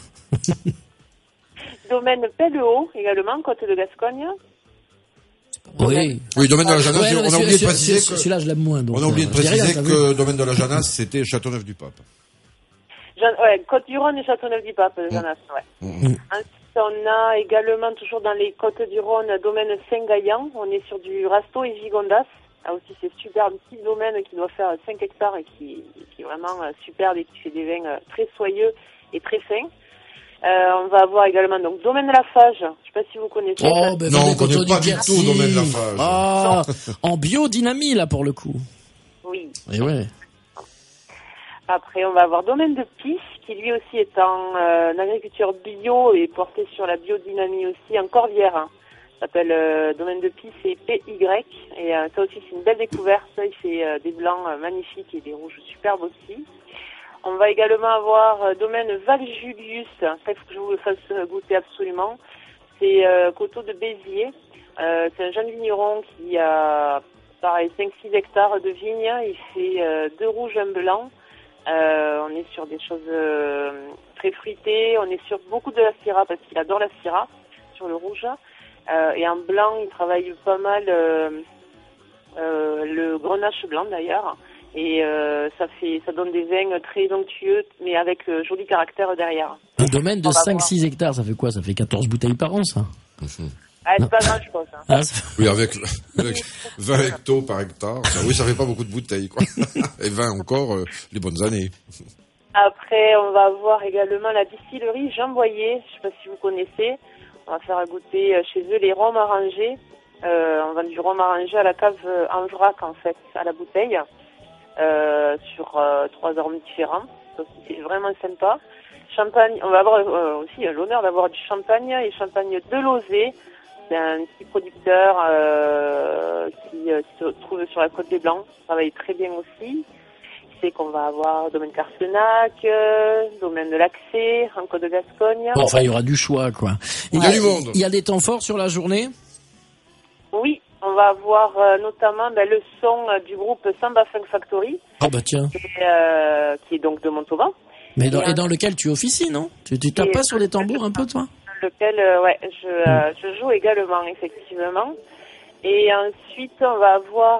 Domaine Pelle-Haut également, Côte de Gascogne. Oui. Oui, domaine de la Janasse, Ouais, non, on a mais oublié de préciser que... Celui-là, je l'aime moins. Donc, On a oublié de je dis rien, préciser t'as que vu domaine de la Janasse, c'était Châteauneuf-du-Pape. Côte-du-Rhône et Châteauneuf-du-Pape, Janasse, ouais. Ensuite, on a également, toujours dans les Côtes-du-Rhône, domaine Saint-Gaillan. On est sur du Rasto et Gigondas. Là aussi, c'est super, un petit domaine qui doit faire 5 hectares et qui est vraiment superbe et qui fait des vins très soyeux et très fins. On va avoir également donc domaine Lafage. Je sais pas si vous connaissez. Oh, ben, Non, on venez connaît quand pas dit du Quercy. tout domaine Lafage. Ah, en biodynamie, là, pour le coup. Oui. Et ouais. Après, on va avoir domaine de Pisse, qui lui aussi est en agriculture bio et porté sur la biodynamie aussi, en Corvière. Ça s'appelle domaine de Pisse et PY. Et ça aussi, c'est une belle découverte. Il fait des blancs magnifiques et des rouges superbes aussi. On va également avoir domaine Val-Julius. Ça, il faut que je vous le fasse goûter absolument. C'est coteau de Béziers. C'est un jeune vigneron qui a, pareil, 5-6 hectares de vignes. Il fait 2 rouges, 1 blanc. On est sur des choses très fruitées. On est sur beaucoup de la Syrah parce qu'il adore la Syrah sur le rouge. Et en blanc, il travaille pas mal le grenache blanc d'ailleurs. Et ça donne des vins très onctueux, mais avec joli caractère derrière. Un domaine de 5-6 hectares, ça fait quoi? Ça fait 14 bouteilles par an, ça? Ah, c'est pas mal, je pense. Ah, Oui, avec 20 hectos par hectare. Oui, ça fait pas beaucoup de bouteilles, quoi. Et 20 encore, les bonnes années. Après, on va avoir également la distillerie Jean Boyer. Je sais pas si vous connaissez. On va faire goûter chez eux les rhums arrangés. On vend du rhum arrangé à la cave en vrac, en fait, à la bouteille, sur 3 arômes différents. Donc, c'est vraiment sympa. Champagne, on va avoir aussi l'honneur d'avoir du champagne et champagne de Lozé. C'est un petit producteur qui se trouve sur la Côte des Blancs. Il travaille très bien aussi. C'est qu'on va avoir domaine Carsenac, domaine de l'Accès, en Côte de Gascogne. Bon, enfin, il y aura du choix, quoi. Il y a du monde. Il y a des temps forts sur la journée? Oui, On va avoir notamment le son du groupe Samba Funk Factory. Ah bah tiens. Qui est donc de Montauban. Mais dans lequel tu officies, non? Tu tapes pas sur les tambours un peu, toi? Dans lequel, je joue également, effectivement. Et ensuite, on va avoir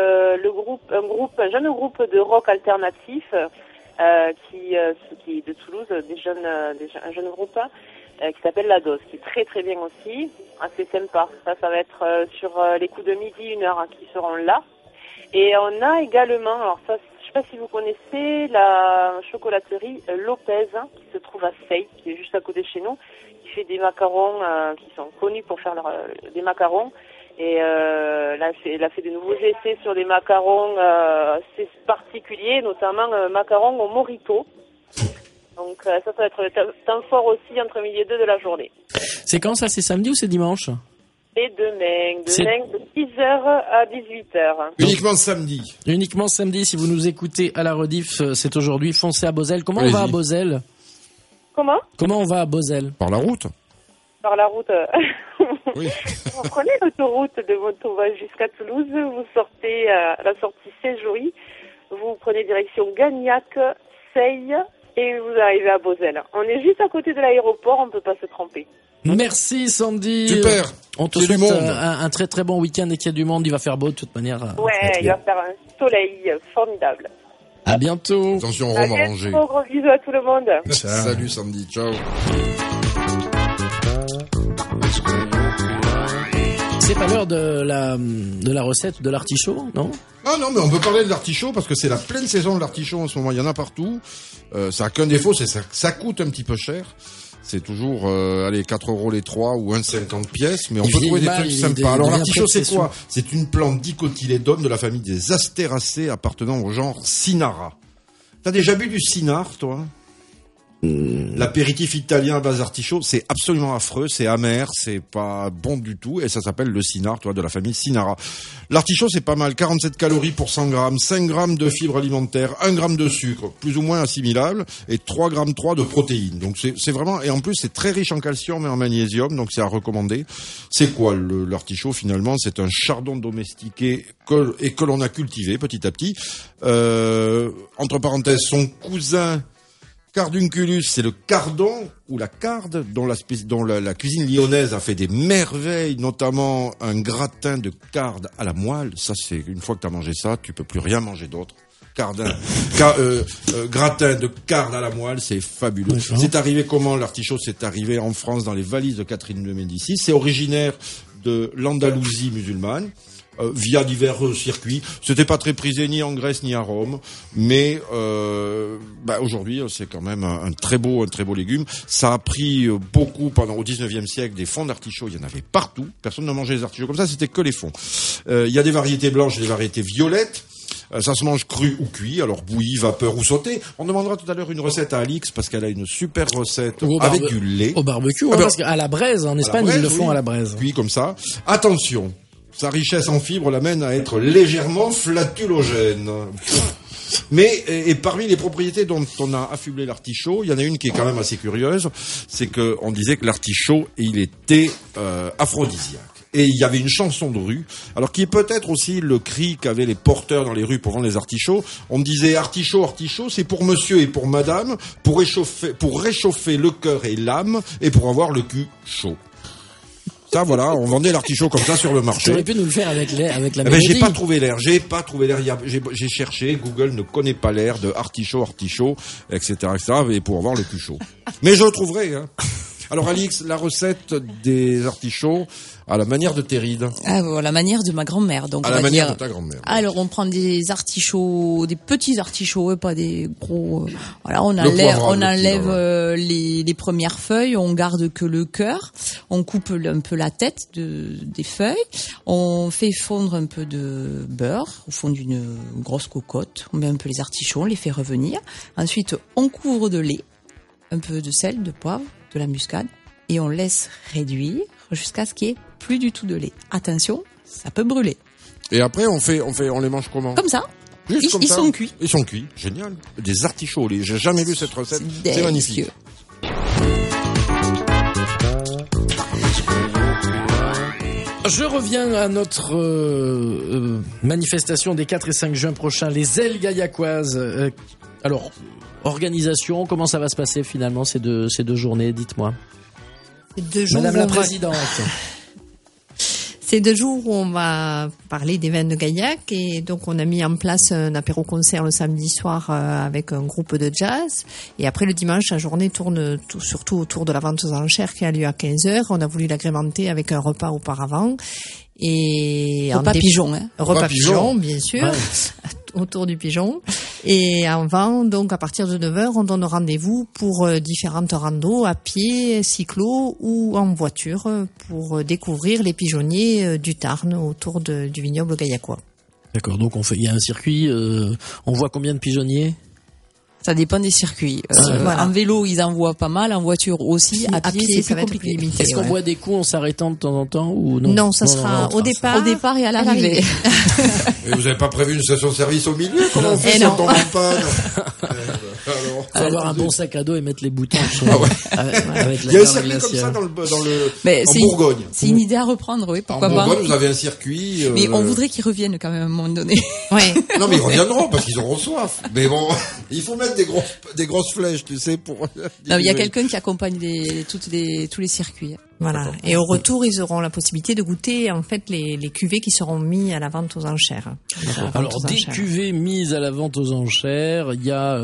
un jeune groupe de rock alternatif qui est de Toulouse, un jeune groupe qui s'appelle La Dose, qui est très très bien aussi, assez sympa. Ça va être sur les coups de midi, 1h qui seront là. Et on a également, alors ça, je sais pas si vous connaissez la chocolaterie Lopez, qui se trouve à Seille, qui est juste à côté de chez nous, qui fait des macarons qui sont connus pour faire des macarons. Et là, elle a fait de nouveaux essais sur des macarons assez particuliers, notamment macarons au morito. Donc ça va être le temps fort aussi entre midi et 2 de la journée. C'est quand ça? C'est samedi ou c'est dimanche? Et demain de 6h à 18h. Uniquement samedi. Uniquement samedi. Si vous nous écoutez à la rediff, c'est aujourd'hui. Foncez à Beauzelle. Comment on va à Beauzelle? Comment on va à Beauzelle? Par la route. Par la route. Oui. Vous prenez l'autoroute de Montauban jusqu'à Toulouse, vous sortez à la sortie Séjory, vous prenez direction Gagnac, Seille, et vous arrivez à Beauzelle. On est juste à côté de l'aéroport, on ne peut pas se tromper. Merci Sandy. Super. On te souhaite un très très bon week-end et qu'il y a du monde. Il va faire beau de toute manière. Ouais, il va faire un soleil formidable. À bientôt. Attention, Rome arrangé. Gros bisous à tout le monde. Salut Sandy, ciao. C'est pas l'heure de la recette de l'artichaut, non? Ah non, mais on peut parler de l'artichaut parce que c'est la pleine saison de l'artichaut en ce moment. Il y en a partout. Ça a qu'un défaut, c'est ça coûte un petit peu cher. C'est toujours 4 € les 3 ou 1,50 pièces, mais on peut trouver des trucs sympas. Alors l'artichaut, c'est quoi? C'est une plante dicotylédone de la famille des Astéracées appartenant au genre Cynara. T'as déjà bu du cynar, toi? L'apéritif italien à base d'artichaut, c'est absolument affreux, c'est amer, c'est pas bon du tout, et ça s'appelle le cynar, de la famille Cynara. L'artichaut, c'est pas mal, 47 calories pour 100 grammes, 5 grammes de fibres alimentaires, 1 gramme de sucre, plus ou moins assimilable, et 3 grammes de protéines. Donc c'est vraiment, et en plus c'est très riche en calcium et en magnésium, donc c'est à recommander. C'est quoi l'artichaut finalement? C'est un chardon domestiqué que l'on a cultivé petit à petit. Entre parenthèses, son cousin Cardunculus, c'est le cardon ou la carde dont la cuisine lyonnaise a fait des merveilles, notamment un gratin de carde à la moelle. Ça, c'est une fois que tu as mangé ça, tu peux plus rien manger d'autre. Gratin de carde à la moelle, c'est fabuleux. Oui, c'est arrivé comment l'artichaut? C'est arrivé en France dans les valises de Catherine de Médicis. C'est originaire de l'Andalousie musulmane. Via divers circuits. C'était pas très prisé ni en Grèce ni à Rome, mais aujourd'hui c'est quand même un très beau légume. Ça a pris beaucoup au 19e siècle des fonds d'artichaut, il y en avait partout. Personne ne mangeait les artichauts comme ça, c'était que les fonds. Il y a des variétés blanches et des variétés violettes. Ça se mange cru ou cuit, alors bouilli, vapeur ou sauté. On demandera tout à l'heure une recette à Alix parce qu'elle a une super recette avec du lait. Au barbecue, parce qu'à la braise, en Espagne, ils le font à la braise. Cuit comme ça. Attention. Sa richesse en fibres l'amène à être légèrement flatulogène. Mais et parmi les propriétés dont on a affublé l'artichaut, il y en a une qui est quand même assez curieuse, c'est que on disait que l'artichaut il était aphrodisiaque. Et il y avait une chanson de rue, alors qui est peut-être aussi le cri qu'avaient les porteurs dans les rues pour vendre les artichauts. On disait artichaut, artichaut, c'est pour monsieur et pour madame, pour réchauffer le cœur et l'âme et pour avoir le cul chaud. Ça, voilà, on vendait l'artichaut comme ça sur le marché. Tu aurais pu nous le faire avec la mélodie. J'ai pas trouvé l'air. J'ai cherché. Google ne connaît pas l'air de artichaut, etc., et pour avoir le cul chaud. Mais je le trouverai, hein. Alors, Alix, la recette des artichauts à la manière de tes rides. Ah, la manière de ma grand-mère. Donc, à la manière de ta grand-mère. Alors, on prend des artichauts, des petits artichauts, pas des gros. Voilà, on enlève les premières feuilles, on garde que le cœur, on coupe un peu la tête des feuilles, on fait fondre un peu de beurre au fond d'une grosse cocotte, on met un peu les artichauts, on les fait revenir. Ensuite, on couvre de lait, un peu de sel, de poivre, de la muscade, et on laisse réduire jusqu'à ce qu'il n'y ait plus du tout de lait. Attention, ça peut brûler. Et après, on les mange comment? Comme ça. Juste comme ça. Sont cuits. Ils sont cuits. Génial. Des artichauts au lait. J'ai jamais vu cette recette. C'est magnifique. Je reviens à notre manifestation des 4 et 5 juin prochains, les ailes gaillacoises. Alors, organisation, comment ça va se passer finalement ces deux journées, dites-moi. Madame la Présidente. C'est 2 jours où on va parler des vins de Gaillac et donc on a mis en place un apéro-concert le samedi soir avec un groupe de jazz et après le dimanche la journée tourne surtout autour de la vente aux enchères qui a lieu à 15h. On a voulu l'agrémenter avec un repas auparavant et repas pigeon, hein. Repas pigeon, bien sûr. Ouais. Autour du pigeon. Et avant, donc, à partir de 9h, on donne rendez-vous pour différentes randos à pied, cyclo ou en voiture pour découvrir les pigeonniers du Tarn autour du vignoble gaillacois. D'accord. Donc, il y a un circuit, on voit combien de pigeonniers? Ça dépend des circuits. Voilà. En vélo, ils en voient pas mal. En voiture aussi. À pied, c'est plus compliqué. Limité. Est-ce qu'on boit des coups en s'arrêtant de temps en temps ou non? Non, ça sera au départ et à l'arrivée. Et vous n'avez pas prévu une station-service au milieu? Comment on fait si on tombe en panne? Il faut avoir un bon sac à dos et mettre les boutons. Avec il y a un circuit comme ça en Bourgogne. C'est une idée à reprendre, oui, pourquoi pas. En Bourgogne, vous avez un circuit. Mais on voudrait qu'ils reviennent quand même à un moment donné. Ouais. Non, mais ils reviendront parce qu'ils auront soif. Mais bon, il faut mettre des grosses flèches, tu sais, pour. Non, il y a quelqu'un qui accompagne tous les circuits. Voilà. Et au retour, ils auront la possibilité de goûter en fait les cuvées qui seront mises à la vente aux enchères. Alors des cuvées mises à la vente aux enchères, il y a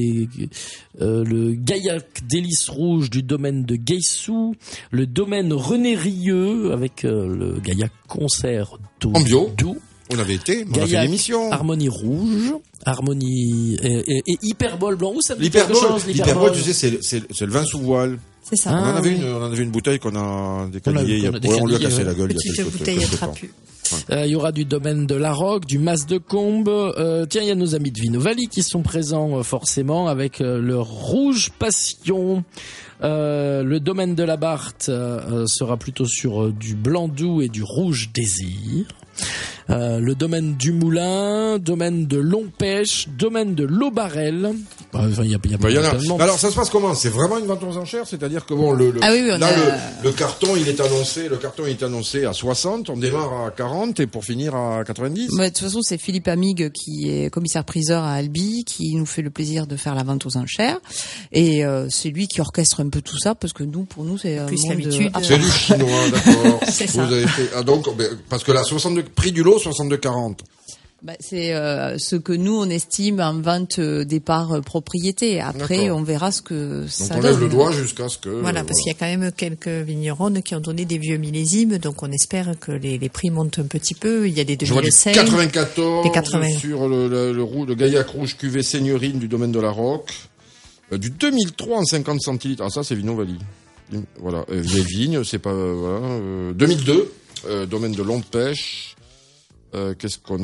le Gaillac délice rouge du domaine de Gueissou, le domaine René Rieux avec le Gaillac concert en bio. On avait été, on a fait l'émission. Harmonie rouge, harmonie et hyperbole blanc. Où ça me dit quelque chose? L'hyperbole, tu sais, c'est le vin sous voile. C'est ça. On en avait une bouteille qu'on a décalillée. On lui a cassé la gueule. Petite bouteille trapue. Il y aura du domaine de la Roque, du Mas de Combe. Tiens, il y a nos amis de Vinovaly qui sont présents forcément avec le Rouge Passion. Le domaine de la Barthe sera plutôt sur du Blanc Doux et du Rouge Désir. Le domaine du Moulin, domaine de Longpêche, domaine de l'Aubarel. Enfin, il y en a. Alors, ça se passe comment? C'est vraiment une vente aux enchères, c'est-à-dire que bon, le carton, il est annoncé à 60, on démarre à 40 et pour finir à 90. De toute façon, c'est Philippe Amig qui est commissaire-priseur à Albi qui nous fait le plaisir de faire la vente aux enchères et c'est lui qui orchestre un peu tout ça parce que pour nous, c'est plus l'habitude. C'est du chinois, d'accord. C'est ça. Vous avez fait, donc, parce que là, 62 prix du lot, 62,40. C'est ce que nous on estime en vente départ propriété. Après, on verra ce que ça donne. Donc on lève le doigt jusqu'à ce que. Voilà, parce qu'il y a quand même quelques vignerons qui ont donné des vieux millésimes, donc on espère que les prix montent un petit peu. Il y a des 2016, 94 des 80 sur le Gaillac rouge cuvée Seigneurine du domaine de la Roque, du 2003 en 50 centilitres. Ah ça c'est Vinovaly. Voilà, les vignes, c'est pas 2002 domaine de Longpêche. Qu'est-ce qu'on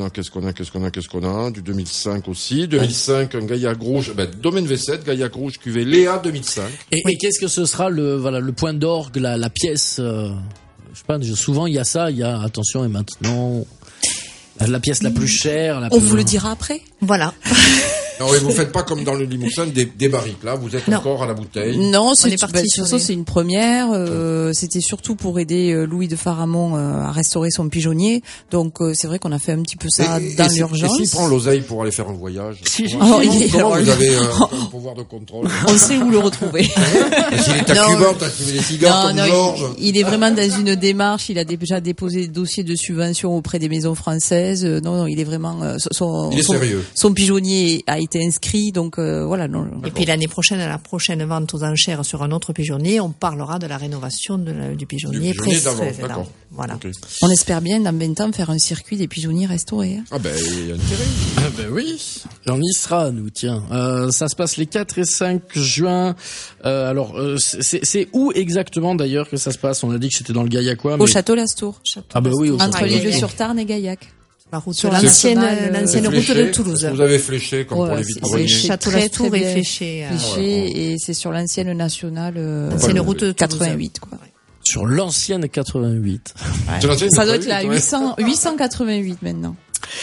a du 2005 aussi. 2005, un Gaillac rouge, domaine V7, Gaillac rouge cuvée Léa 2005. Et qu'est-ce que ce sera le point d'orgue, la pièce, je sais pas, souvent il y a ça, attention et maintenant, la pièce la plus chère. On vous le dira après. Voilà. Non, mais vous faites pas comme dans le Limousin des barriques, là. Vous êtes encore à la bouteille. Non, de toute façon, c'est une première. C'était surtout pour aider Louis de Faramond à restaurer son pigeonnier. Donc, c'est vrai qu'on a fait un petit peu ça dans l'urgence. Et s'il prend l'oseille pour aller faire un voyage? Comment vous avez un pouvoir de contrôle? On sait où le retrouver. Et s'il est à Cuba, t'as fumé des cigares comme Georges? Il est vraiment dans une démarche. Il a déjà déposé des dossiers de subvention auprès des maisons françaises. Non, il est vraiment, il est sérieux. Son pigeonnier a été inscrit, donc voilà. Non. Et puis l'année prochaine, à la prochaine vente aux enchères sur un autre pigeonnier, on parlera de la rénovation du pigeonnier précédent. Voilà. Okay. On espère bien dans 20 ans faire un circuit des pigeonniers restaurés. Ah il y a intérêt. Oui, on y sera nous. Tiens, ça se passe les 4 et 5 juin. Alors c'est où exactement d'ailleurs que ça se passe? On a dit que c'était dans le Gaillacois. Au Château Lastour. Oui, entre l'Île-sur-Tarn et Gaillac. Sur l'ancienne route de Toulouse. Vous avez fléché comme pour les vides-greniers. Château Lastour est fléché. Et c'est sur l'ancienne nationale. C'est une route de 88, quoi. Sur l'ancienne 88. Ça doit être la 888 maintenant.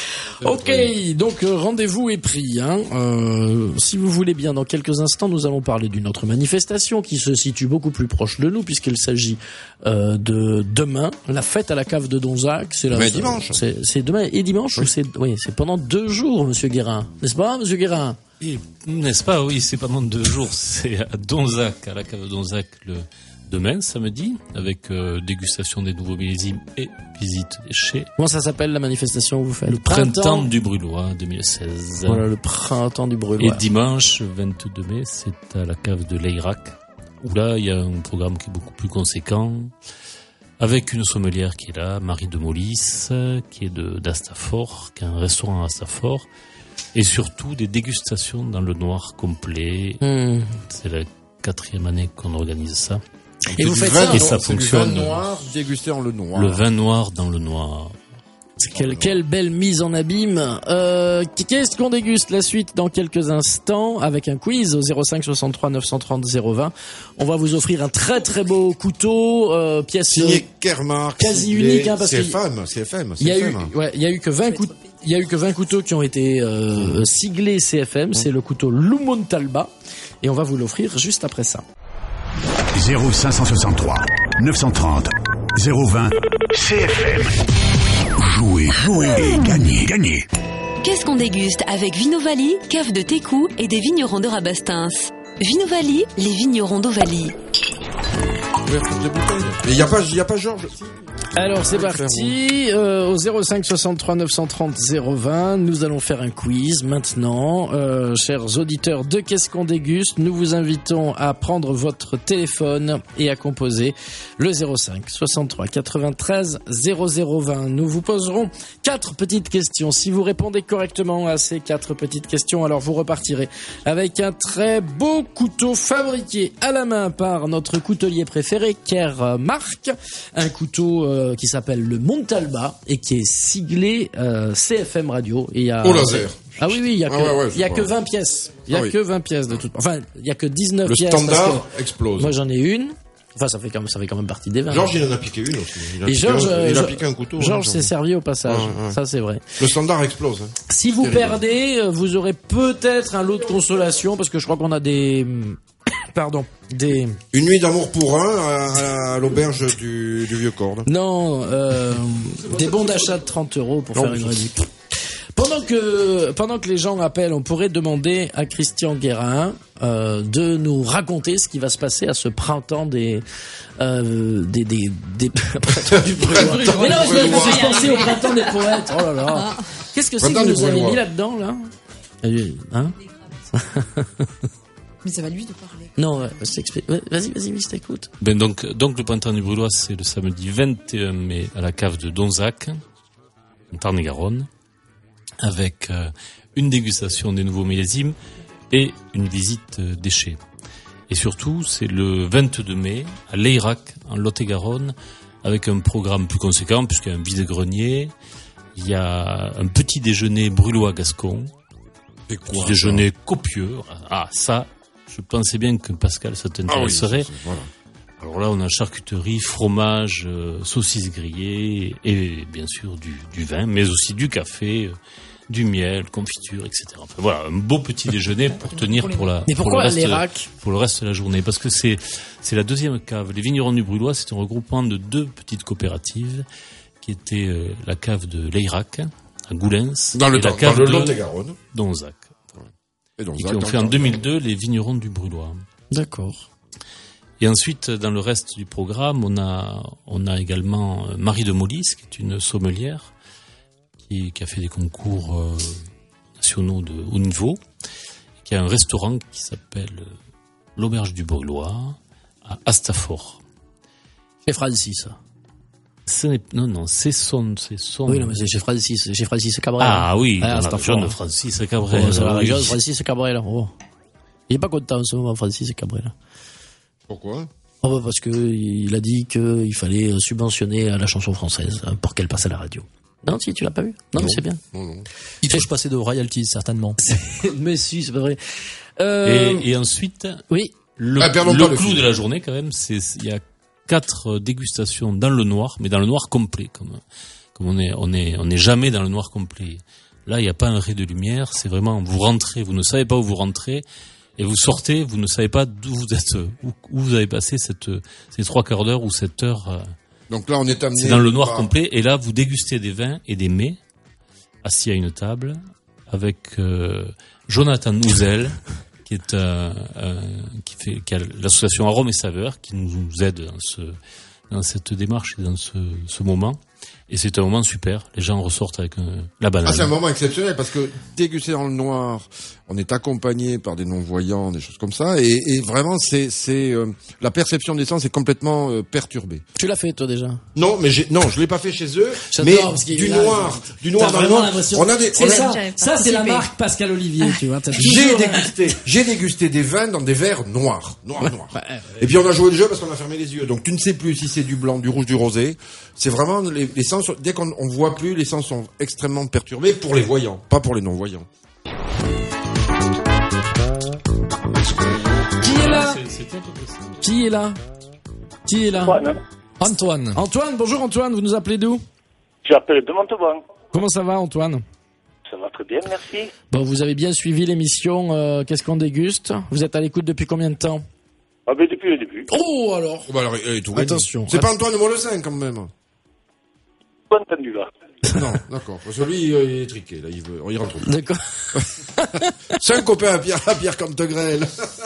Ok, donc rendez-vous est pris. Si vous voulez bien, dans quelques instants, nous allons parler d'une autre manifestation qui se situe beaucoup plus proche de nous, puisqu'il s'agit de demain, la fête à la cave de Donzac. C'est dimanche. C'est demain et dimanche ou c'est pendant 2 jours, Monsieur Guérin, n'est-ce pas, Monsieur Guérin? N'est-ce pas? Oui, c'est pendant 2 jours. C'est à Donzac, à la cave de Donzac, demain, samedi, avec dégustation des nouveaux millésimes et visite chez... Comment ça s'appelle la manifestation que vous faites? Le Printemps du Brûlois 2016. Voilà, le Printemps du Brûlois. Et dimanche 22 mai, c'est à la cave de l'Eyrac, où là, il y a un programme qui est beaucoup plus conséquent, avec une sommelière qui est là, Marie de Molis, qui est d'Astafort, qui a un restaurant à Astafort, et surtout des dégustations dans le noir complet. C'est la 4e année qu'on organise ça. Et vous faites ça, et ça fonctionne. Le vin noir dégusté en le noir. Le vin noir dans le noir. Quelle belle mise en abîme. Qu'est-ce qu'on déguste? La suite dans quelques instants avec un quiz au 05 63 930 020. On va vous offrir un très très beau couteau, pièce signé Kermark, quasi unique, parce CFM. Il y a eu que 20 couteaux qui ont été siglés CFM. C'est le couteau Lumontalba et on va vous l'offrir juste après ça. 0563 930 020 CFM. Jouez et gagnez. Qu'est-ce qu'on déguste avec Vinovali, cave de Técou et des vignerons de Rabastens? Vinovali, les vignerons d'Ovalie. Mais il y a pas Georges. Alors c'est parti, au 05 63 930 020, nous allons faire un quiz maintenant. Chers auditeurs de Qu'est-ce qu'on déguste, nous vous invitons à prendre votre téléphone et à composer le 05 63 93 0020. Nous vous poserons 4 petites questions. Si vous répondez correctement à ces 4 petites questions, alors vous repartirez avec un très beau couteau fabriqué à la main par notre coutelier préféré, Kermark. Un couteau qui s'appelle le Montalba et qui est siglé CFM Radio. Et il y a, au laser. Ah oui, il y a que 20 pièces. Il y a que 20 pièces de toute. Enfin, il y a que 19 le pièces. Le standard explose. Moi, j'en ai une. Enfin, ça fait quand même partie des 20. Georges, il en a piqué une aussi. Il a piqué un couteau. Georges s'est servi au passage. Ça, c'est vrai. Le standard explose. Si vous perdez, vous aurez peut-être un lot de consolation parce que je crois qu'on a une nuit d'amour pour un à l'auberge du Vieux-Corde. Non, des bons d'achat de 30 € pour faire une réduction. Pendant que les gens appellent, on pourrait demander à Christian Guérin de nous raconter ce qui va se passer à ce printemps des printemps du Brûlois. Mais non, je vais penser au printemps des poètes. Oh là là. Qu'est-ce que c'est que vous nous avez mis là-dedans, là? Hein? Mais ça va lui de parler. Non, je t'explique. Vas-y, je t'écoute. Donc le printemps du Brûlois, c'est le samedi 21 mai à la cave de Donzac, en Tarn-et-Garonne, avec une dégustation des nouveaux millésimes et une visite déchets. Et surtout, c'est le 22 mai à l'Eyrac, en Lot-et-Garonne, avec un programme plus conséquent, puisqu'il y a un vide-grenier, il y a un petit déjeuner brûlois-gascon, petit déjeuner copieux. Ah, ça, je pensais bien que Pascal, ça t'intéresserait. Voilà. Alors là, on a charcuterie, fromage, saucisses grillées et bien sûr du vin, mais aussi du café, du miel, confiture, etc. Enfin, voilà, un beau petit déjeuner pour tenir pour le reste de la journée. Parce que c'est la deuxième cave. Les vignerons du Brûlois, c'est un regroupement de 2 petites coopératives qui étaient la cave de l'Eyrac, à Goulens, dans le Lot-et-Garonne, Donzac. Et qui ont fait en 2002 les vignerons du Brûlois. D'accord. Et ensuite, dans le reste du programme, on a également Marie de Molis, qui est une sommelière, qui a fait des concours nationaux de haut niveau, qui a un restaurant qui s'appelle l'Auberge du Brûlois, à Astafort. Chez Francis. Non, c'est son. Oui, non, mais c'est chez Francis Cabrel. Ah oui, dans la région de Francis Cabrel. C'est la région de Francis Cabrel. Oh. Il est pas content en ce moment, Francis Cabrel. Pourquoi? Parce que il a dit qu'il fallait subventionner la chanson française pour qu'elle passe à la radio. Non, si, tu l'as pas vu? Non, mais c'est bien. Non. Il touche passer de royalties, certainement. Mais si, c'est pas vrai. Et ensuite, oui. Le clou de la journée, quand même, il y a 4 dégustations dans le noir, mais dans le noir complet, comme on est jamais dans le noir complet Là, il n'y a pas un ray de lumière. C'est vraiment, vous rentrez, vous ne savez pas où vous rentrez. Et vous sortez, vous ne savez pas d'où vous êtes, où vous avez passé ces 3 quarts d'heure ou cette heure. Donc là, on est amené. C'est dans le noir complet. Et là, vous dégustez des vins et des mets, assis à une table, avec Jonathan Nouzel, qui a l'association Arômes et Saveurs, qui nous aide dans cette démarche et dans ce moment. Et c'est un moment super. Les gens ressortent avec la banane. Ah, c'est un moment exceptionnel parce que déguster dans le noir, on est accompagné par des non-voyants, des choses comme ça, et vraiment c'est la perception des sens est complètement perturbée. Tu l'as fait toi déjà? Non, mais je l'ai pas fait chez eux. J'adore, Mais parce qu'il du là, noir dans le noir. On a des. Ça c'est la marque Pascal Olivier, tu vois. J'ai dégusté des vins dans des verres noirs. Et puis on a joué le jeu parce qu'on a fermé les yeux. Donc tu ne sais plus si c'est du blanc, du rouge, du rosé. C'est vraiment les sens. Dès qu'on voit plus, les sens sont extrêmement perturbés pour les voyants, pas pour les non-voyants. Qui est là? Antoine. Antoine, bonjour Antoine, vous nous appelez d'où? J'appelle de Montauban. Comment ça va Antoine? Ça va très bien, merci. Bon, vous avez bien suivi l'émission Qu'est-ce qu'on déguste? Vous êtes à l'écoute depuis combien de temps? Ah ben depuis le début. Oh alors. Alors tout attention. C'est pas Antoine de Mollesin quand même. Pas entendu là. Non, d'accord. Parce que lui, il est triqué, là, on y rentre. D'accord. C'est un copain à Pierre Cantegrel.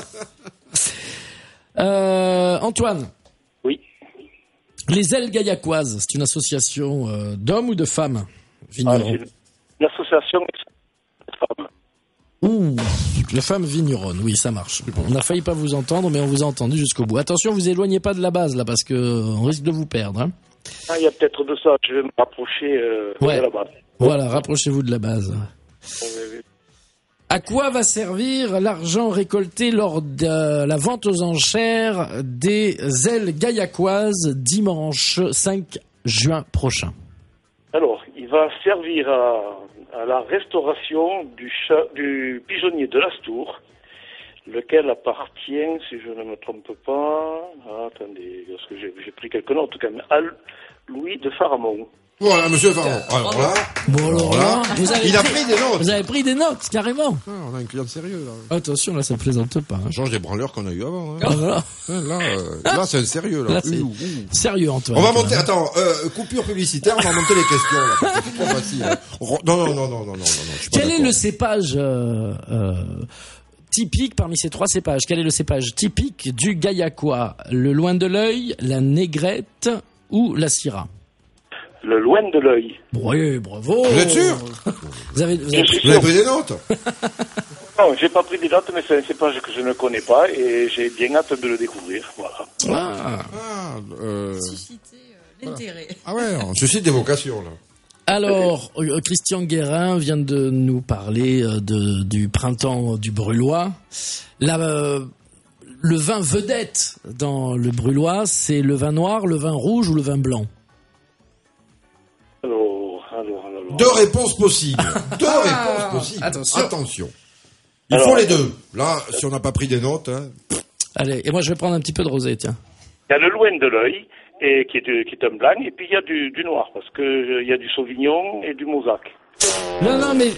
Antoine. Oui. Les Ailes Gaillacoises, c'est une association d'hommes ou de femmes vignerons? C'est une association de femmes. Ouh, les femmes vigneronnes, oui, ça marche. On a failli pas vous entendre, mais on vous a entendu jusqu'au bout. Attention, vous éloignez pas de la base, là, parce que on risque de vous perdre, hein. Ah, il y a peut-être de ça, je vais me rapprocher de la base. Voilà, rapprochez-vous de la base. À quoi va servir l'argent récolté lors de la vente aux enchères des Ailes Gaillacoises dimanche 5 juin prochain? Alors, il va servir à la restauration du pigeonnier de l'Astour, lequel appartient, si je ne me trompe pas, attendez, parce que j'ai pris quelques notes quand même, à Louis de Faramond. Voilà, monsieur Faramond. Alors là, il a pris des notes. Vous avez pris des notes, carrément. Ah, on a un client sérieux, là. Attention, là, ça plaisante pas. Hein. Change des branleurs qu'on a eu avant. Hein. Ah, voilà. Là, c'est un sérieux, là. Sérieux, Antoine. On va monter, coupure publicitaire, on va monter les questions, là. C'est trop facile. Hein. Non. Quel est le cépage, typique parmi ces 3 cépages? Quel est le cépage typique du Gaillacois? Le loin de l'œil, la négrette ou la syrah? Le loin de l'œil. Oui, bravo. Vous êtes sûr? Vous avez pris des notes? Non, j'ai pas pris des notes, mais c'est un cépage que je ne connais pas et j'ai bien hâte de le découvrir. Voilà. Susciter l'intérêt. Ah ouais, on suscite des vocations, là. Alors, Christian Guérin vient de nous parler du printemps du Brûlois. Le vin vedette dans le Brûlois, c'est le vin noir, le vin rouge ou le vin blanc? Alors. Deux réponses possibles. Attention. Il faut les deux. Là, si on n'a pas pris des notes... Hein. Allez, et moi je vais prendre un petit peu de rosé, tiens. Il y a le loin de l'œil, qui est un blanc, et puis il y a du noir, parce que il y a du Sauvignon et du Mauzac. Non, mais...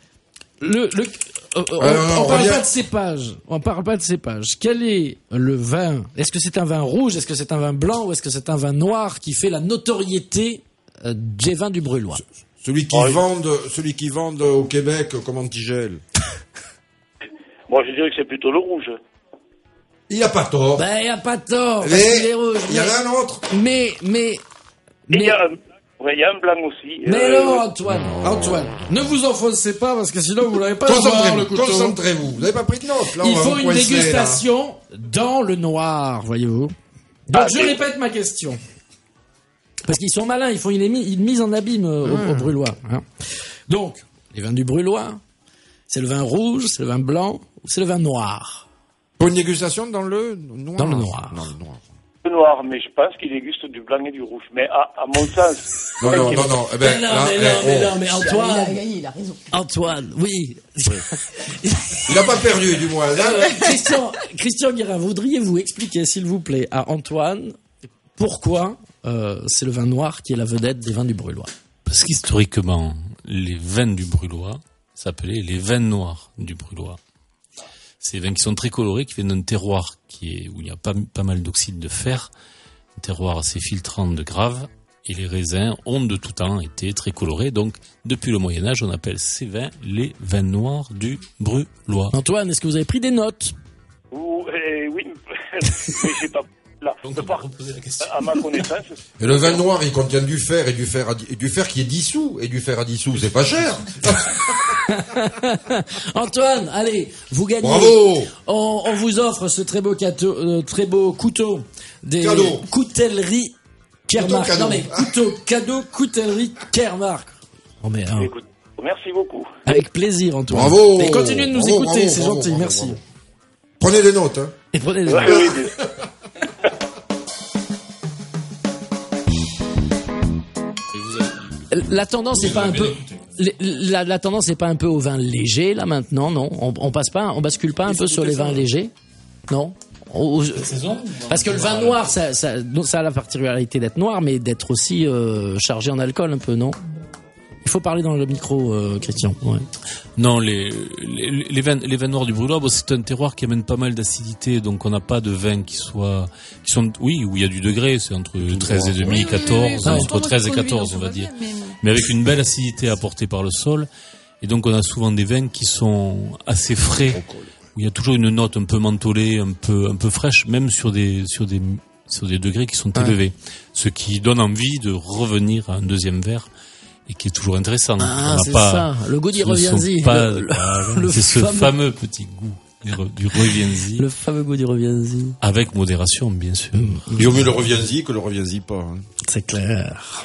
on parle pas de cépage. On parle pas de cépage. Quel est le vin? Est-ce que c'est un vin rouge? Est-ce que c'est un vin blanc? Ou est-ce que c'est un vin noir qui fait la notoriété des vins du Brûlois? Celui qui vendent au Québec comme antigel. Moi, je dirais que c'est plutôt le rouge. Il n'y a pas tort. Il n'y a pas tort. Mais il y en a un autre. Mais il y a un blanc aussi. Mais non, Antoine, ne vous enfoncez pas parce que sinon vous n'avez pas le couteau. Concentrez-vous. Vous n'avez pas pris de notes. Là, il faut une dégustation dans le noir, voyez-vous. Donc je répète ma question. Parce qu'ils sont malins, ils font une mise en abîme au Brûlois. Hein. Donc, les vins du Brûlois, c'est le vin rouge, c'est le vin blanc ou c'est le vin noir? Pour une dégustation dans le noir. Dans le noir. Le noir, mais je pense qu'il déguste du blanc et du rouge. Mais à mon sens... Non. Mais Antoine... Il a raison. Antoine, oui. Il n'a pas perdu, du moins. Christian Guérin, voudriez-vous expliquer, s'il vous plaît, à Antoine, pourquoi c'est le vin noir qui est la vedette des vins du Brûlois? Parce qu'historiquement, les vins du Brulhois s'appelaient les vins noirs du Brulhois. C'est des vins qui sont très colorés, qui viennent d'un terroir où il y a pas mal d'oxyde de fer, un terroir assez filtrant de Grave, et les raisins ont de tout temps été très colorés. Donc, depuis le Moyen-Âge, on appelle ces vins les vins noirs du Brulhois. Antoine, est-ce que vous avez pris des notes? Oui, mais j'ai pas... Là, à ma connaissance. Et le vin noir, il contient du fer et du fer qui est dissous, et du fer à dissous, c'est pas cher. Antoine, allez, vous gagnez. Bravo. On vous offre ce très beau couteau des cadeau. Coutelleries Kermark. Cadeau. Non mais cadeau coutellerie Kermark. Oh mais Écoute, merci beaucoup. avec plaisir, Antoine. Bravo. Et continuez de nous écouter, c'est gentil, merci. Bravo. Prenez des notes, hein. Et prenez des Ouais, notes. oui, La tendance n'est pas un peu la tendance n'est pas un peu au vin léger là maintenant, non? On bascule pas un peu sur les vins légers? Non? Parce que le vin noir, ça a la particularité d'être noir, mais d'être aussi chargé en alcool un peu, non? Il faut parler dans le micro, Christian. Ouais. Non, les vins noirs du Brulhois, c'est un terroir qui amène pas mal d'acidité, donc on n'a pas de vins qui sont, oui, où il y a du degré, c'est entre 13 et demi, 14, entre 13 et 14, on va dire. Mais avec une belle acidité apportée par le sol, et donc on a souvent des vins qui sont assez frais, où il y a toujours une note un peu mentholée, un peu fraîche, même sur des degrés qui sont élevés. Ce qui donne envie de revenir à un deuxième verre. Et qui est toujours intéressant. Ah, c'est ça. Le goût du reviens-y. C'est ce fameux petit goût du reviens-y. Le fameux goût du reviens-y. Avec modération, bien sûr. Il vaut mieux le reviens-y que le reviens-y pas. Hein. C'est clair.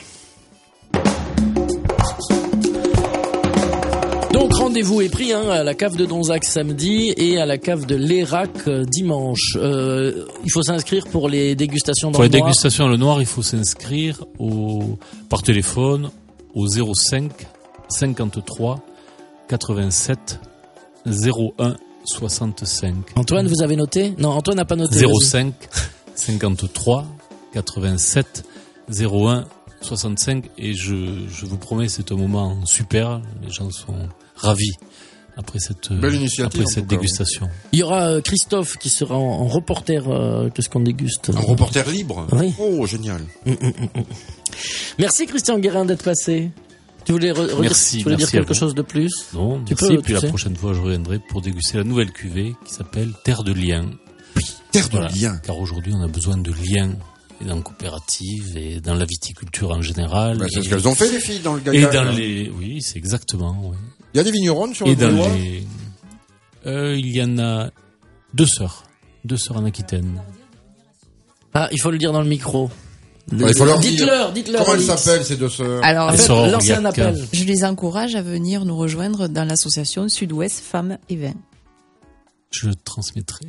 Donc rendez-vous est pris à la cave de Donzac samedi et à la cave de l'Érac dimanche. Il faut s'inscrire pour les dégustations dans le noir. Pour les dégustations dans le noir, il faut s'inscrire par téléphone au 05 53 87 01 65. Antoine, vous avez noté? Non, Antoine n'a pas noté. 05 53 87 01 65 et je vous promets, c'est un moment super. Les gens sont ravis après cette dégustation. Il y aura Christophe qui sera en reporter. Qu'est-ce qu'on déguste? Un reporter libre. Oui. Oh, génial. Merci Christian Guérin d'être passé. Tu voulais dire quelque chose de plus? Non, merci. Puis la prochaine fois, je reviendrai pour déguster la nouvelle cuvée qui s'appelle Terre de Liens. Oui, Terre de Liens. Car aujourd'hui, on a besoin de liens. Et dans la coopérative et dans la viticulture en général. Ben, c'est ce qu'elles ont fait, les filles, dans le Gaillac. Oui, c'est exactement, oui. Il y a des vignerons sur le Brulhois? Il y en a deux sœurs en Aquitaine. Ah, il faut le dire dans le micro. Il faut leur dites-leur. Comment elles s'appellent, ces deux sœurs? Alors, lancez un appel. Je les encourage à venir nous rejoindre dans l'association Sud-Ouest Femmes et Vins. Je le transmettrai.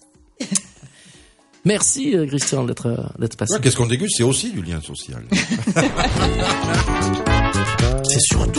Merci Christian d'être passé. Ouais, qu'est-ce qu'on déguste? C'est aussi du lien social. C'est surtout.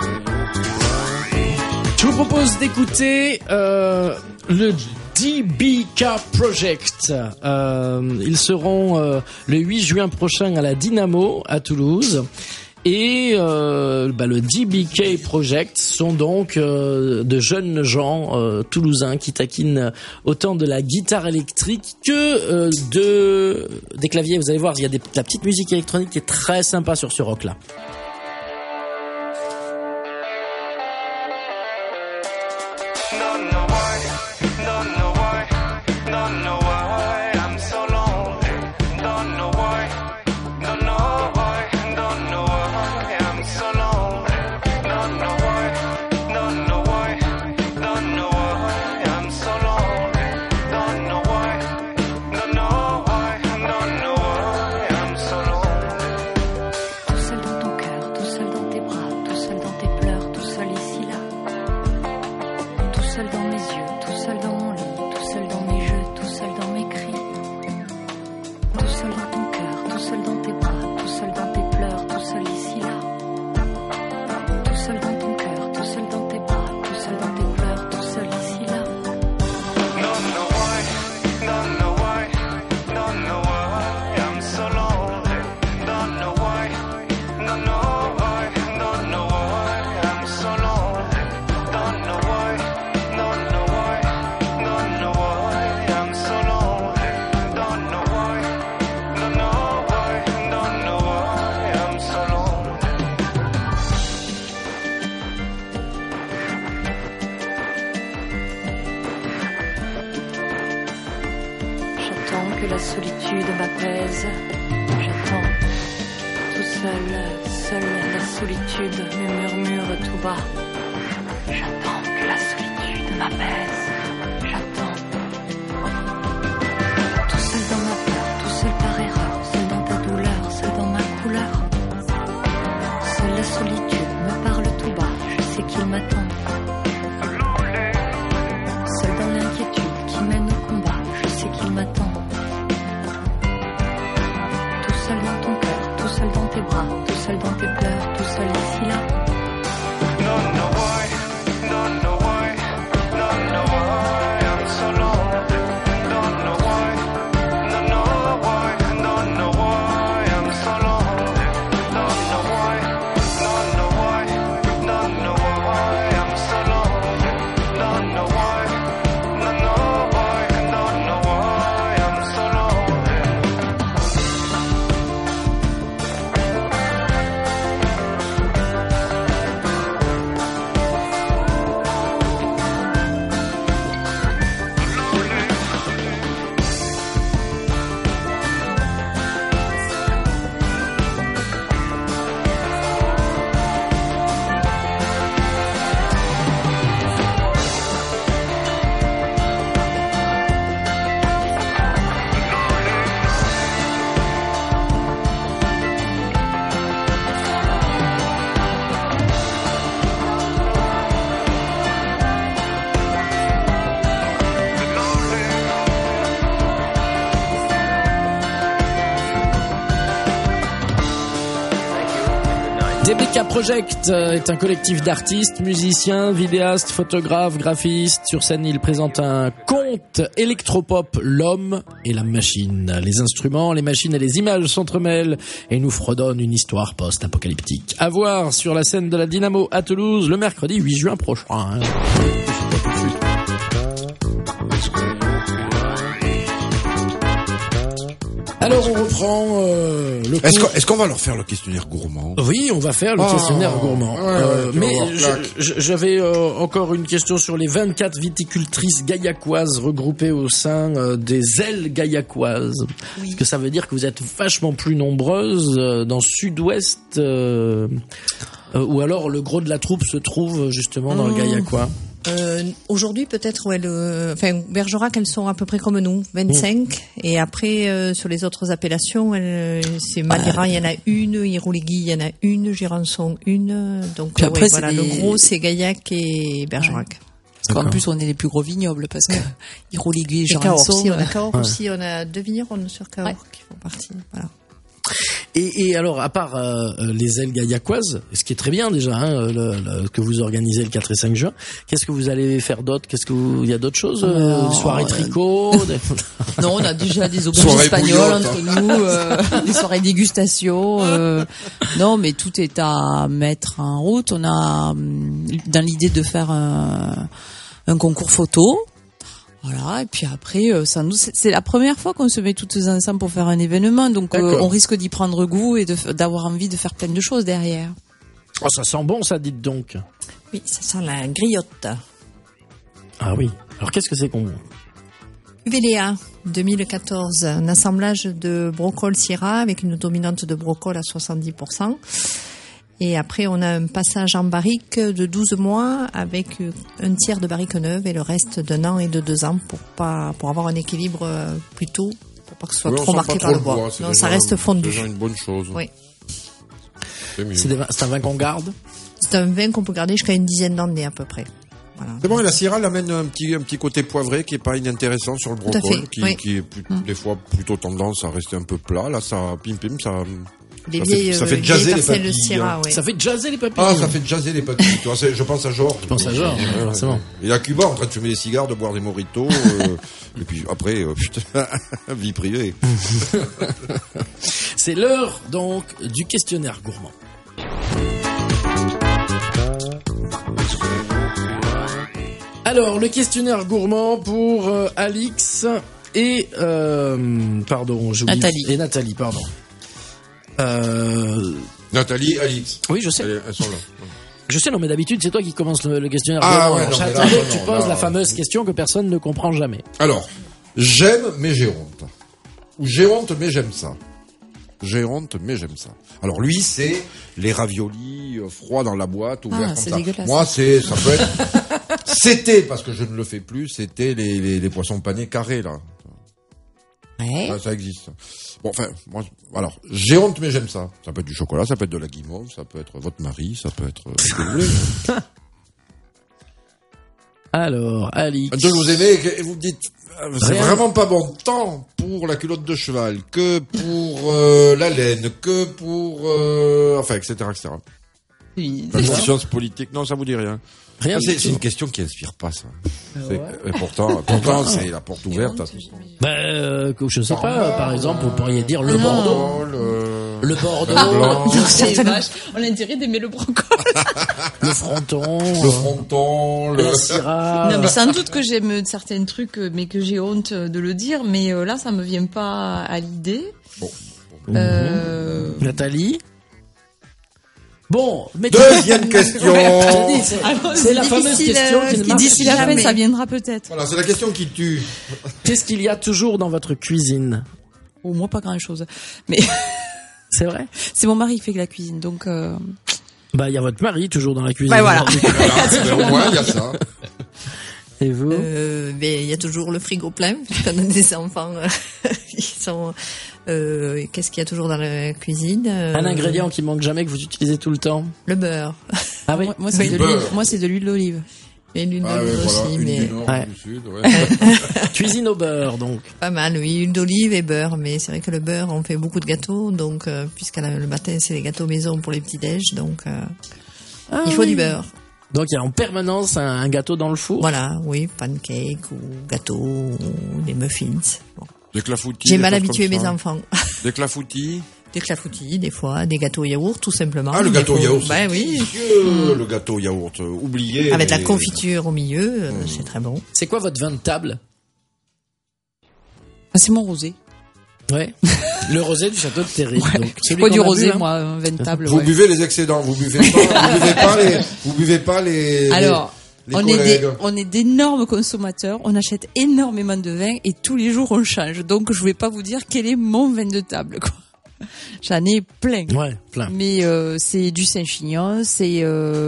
Je vous propose d'écouter le DBK Project. Ils seront le 8 juin prochain à la Dynamo à Toulouse. Et le DBK Project sont donc de jeunes gens toulousains qui taquinent autant de la guitare électrique que des claviers. Vous allez voir, il y a la petite musique électronique qui est très sympa sur ce rock-là. Seul dans ton cœur. solitude m'apaise. J'attends, tout seul la solitude me murmure tout bas. J'attends que la solitude m'apaise. J'attends. Tout seul dans ma peur, tout seul par erreur, seul dans ta douleur, seul dans ma couleur. Seule la solitude me parle tout bas, je sais qu'il m'attend. Seul dans l'inquiétude qui mène au combat, je sais qu'il m'attend. Tout seul dans ton cœur, tout seul dans tes bras, tout seul dans tes pleurs, tout seul ici là. Don't know why, don't know why, don't know why I'm so lonely. Don't know why, don't know why, don't know why I'm so lonely. Don't know why, don't know why, don't know why I'm so lonely. Don't know why, don't know why, don't know why I'm so lonely. DBK Project est un collectif d'artistes, musiciens, vidéastes, photographes, graphistes. Sur scène, ils présentent un conte électropop, l'homme et la machine. Les instruments, les machines et les images s'entremêlent et nous fredonnent une histoire post-apocalyptique. À voir sur la scène de la Dynamo à Toulouse le mercredi 8 juin prochain. Alors on reprend le cours. Est-ce qu'on va leur faire le questionnaire gourmand? Oui, on va faire le questionnaire gourmand. Mais j'avais encore une question sur les 24 viticultrices gaillacoises regroupées au sein des ailes gaillacoises. Oui. Est-ce que ça veut dire que vous êtes vachement plus nombreuses dans Sud-Ouest ou alors le gros de la troupe se trouve justement dans le gaillacois? Aujourd'hui, peut-être, ouais, Bergerac, elles sont à peu près comme nous, 25. Et après, sur les autres appellations, c'est Madeira, il y en a une, Irouligui, il y en a une, Girançon, une. Donc, après, voilà, le gros, c'est Gaillac et Bergerac. Parce qu'en plus, on est les plus gros vignobles, parce que Irouligui et Girançon. On a Cahors aussi, on a 2 vignerons sur Cahors qui font partie, voilà. Et alors, à part les ailes gaillacoises, ce qui est très bien déjà, que vous organisez le 4 et 5 juin, qu'est-ce que vous allez faire d'autre? Il y a d'autres choses? Soirées tricot? Non, on a déjà des auberges espagnoles entre nous, des soirées dégustation. Non, mais tout est à mettre en route. On a dans l'idée de faire un concours photo. Voilà, et puis après, c'est la première fois qu'on se met toutes ensemble pour faire un événement, donc on risque d'y prendre goût et d'avoir envie de faire plein de choses derrière. Oh, ça sent bon, ça, dites donc. Oui, ça sent la griotte. Ah oui. Alors, qu'est-ce que c'est qu'on... UVDA 2014, un assemblage de brocol Syrah avec une dominante de brocol à 70%. Et après, on a un passage en barrique de 12 mois avec un tiers de barrique neuve et le reste d'1 an et de 2 ans pour avoir un équilibre plutôt, pour pas que ce soit trop marqué par le bois. Non, ça reste fondu. C'est déjà une bonne chose. Oui. C'est un vin qu'on garde? C'est un vin qu'on peut garder jusqu'à une dizaine d'années à peu près. Voilà. C'est bon, et la Syrah amène un petit côté poivré qui est pas inintéressant sur le brocol, qui est des fois plutôt tendance à rester un peu plat. Là, ça ça fait jazzer les papilles. Syrah, ouais. Ça fait jazzer les papilles. Ah, ça fait jazzer les papilles. Je pense à Georges. Je pense à Georges, forcément. Et à Cuba, en train de fumer des cigares, de boire des mojitos, et puis après, putain, vie privée. C'est l'heure, donc, du questionnaire gourmand. Alors, le questionnaire gourmand pour Alix et Nathalie, pardon. Nathalie, Alix. Oui, je sais. Elles sont là. Je sais, non, mais d'habitude, c'est toi qui commence le questionnaire. J'attendais que tu poses la fameuse question que personne ne comprend jamais. Alors, j'aime, mais j'ai honte. J'ai honte, mais j'aime ça. J'ai honte, mais j'aime ça. Alors lui, c'est les raviolis froids dans la boîte, ouverts comme c'est ça. dégueulasse. Moi, ça peut être... C'était, parce que je ne le fais plus, c'était les poissons panés carrés, là. Ouais. Ça existe. Bon, enfin, moi, alors, j'ai honte, mais j'aime ça. Ça peut être du chocolat, ça peut être de la guimauve, ça peut être votre mari, ça peut être ce que vous voulez. Alors, Alix. Un truc que vous aimez et vous dites, c'est vraiment pas bon tant pour la culotte de cheval, que pour la laine, que pour... enfin, etc., etc. La conscience politique, non, ça vous dit rien. Rien. C'est une question qui inspire pas, ça. Et pourtant, c'est la porte ouverte à tout ça. Je sais pas, par exemple, vous pourriez dire le Bordeaux. Le Bordeaux. Non, c'est vache. On a intérêt d'aimer le brocol. Le fronton. Le syrah. Non, mais sans doute que j'aime certains trucs, mais que j'ai honte de le dire, mais là, ça me vient pas à l'idée. Nathalie. Bon, mais deuxième question. C'est la fameuse question qui d'ici la fin, ça viendra peut-être. Voilà, c'est la question qui tue. Qu'est-ce qu'il y a toujours dans votre cuisine? Oh, moi, pas grand-chose. Mais c'est vrai. C'est mon mari qui fait la cuisine, donc. Il y a votre mari toujours dans la cuisine. Bah voilà. Au moins, il y a ça. Et vous? Il y a toujours le frigo plein, puisqu'on a des enfants qui sont... qu'est-ce qu'il y a toujours dans la cuisine? Un ingrédient qui manque jamais, que vous utilisez tout le temps? Le beurre. Ah oui? Moi, c'est de l'huile d'olive. Et l'huile d'olive aussi, mais... Du nord, du sud, Cuisine au beurre, donc. Pas mal, oui. Huile d'olive et beurre, mais c'est vrai que le beurre, on fait beaucoup de gâteaux, donc, le matin, c'est les gâteaux maison pour les petits-déj, donc, il faut du beurre. Donc il y a en permanence un gâteau dans le four. Voilà, oui, pancake ou gâteau ou des muffins. Bon. Des clafoutis. J'ai mal habitué mes enfants. Des clafoutis. Des clafoutis, des fois, des gâteaux yaourt, tout simplement. Ah, le gâteau yaourt. Ben oui. Le gâteau yaourt, oublié. Avec la confiture au milieu, c'est très bon. C'est quoi votre vin de table? C'est mon rosé. Ouais. Le rosé du château de Terry. Ouais. Donc, c'est quoi du rosé, moi, un vin de table? Vous buvez les excédents, vous buvez pas les. Alors, on est d'énormes consommateurs, on achète énormément de vin et tous les jours on change. Donc je vais pas vous dire quel est mon vin de table, quoi. J'en ai plein. Ouais, plein. Mais c'est du Saint-Chinian, c'est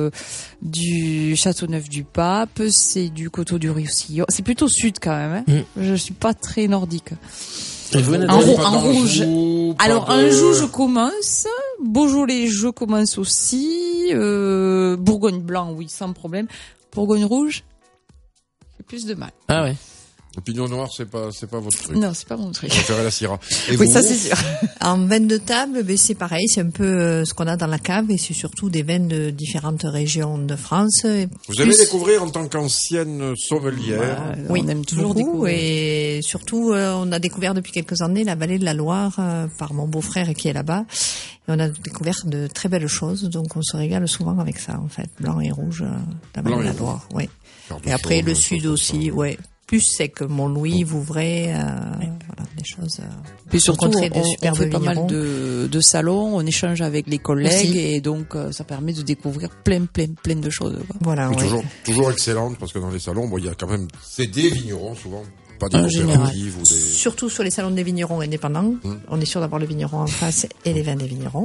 du Châteauneuf-du-Pape, c'est du Coteau-du-Roussillon. C'est plutôt sud quand même. Hein. Je suis pas très nordique. En rouge. Alors Anjou, je commence. Beaujolais, je commence aussi. Bourgogne blanc, oui, sans problème. Bourgogne rouge, j'ai plus de mal. Ah ouais. Le Pinot Noir, c'est pas votre truc. Non, c'est pas mon truc. Je préfère la Syrah. Et oui, vous? ça c'est sûr. En vin de table, c'est pareil, c'est un peu ce qu'on a dans la cave et c'est surtout des vins de différentes régions de France. Vous allez découvrir en tant qu'ancienne sommelière. Oui, on aime toujours beaucoup découvrir. Et surtout, on a découvert depuis quelques années la vallée de la Loire par mon beau-frère qui est là-bas. Et on a découvert de très belles choses, donc on se régale souvent avec ça, en fait, blanc et rouge, la vallée de la Loire. Oui. Et après le sud aussi, ouais. Plus sec, Mont-Louis, Vouvray, voilà, des choses. Puis surtout, on fait pas mal vignerons. de salons, on échange avec les collègues Aussi. et donc ça permet de découvrir plein de choses. Quoi. Voilà, ouais. Toujours excellente parce que dans les salons, il y a quand même, c'est des vignerons souvent, pas des général. coopératives ou des. Surtout sur les salons des vignerons indépendants, on est sûr d'avoir le vigneron en face et les vins des vignerons.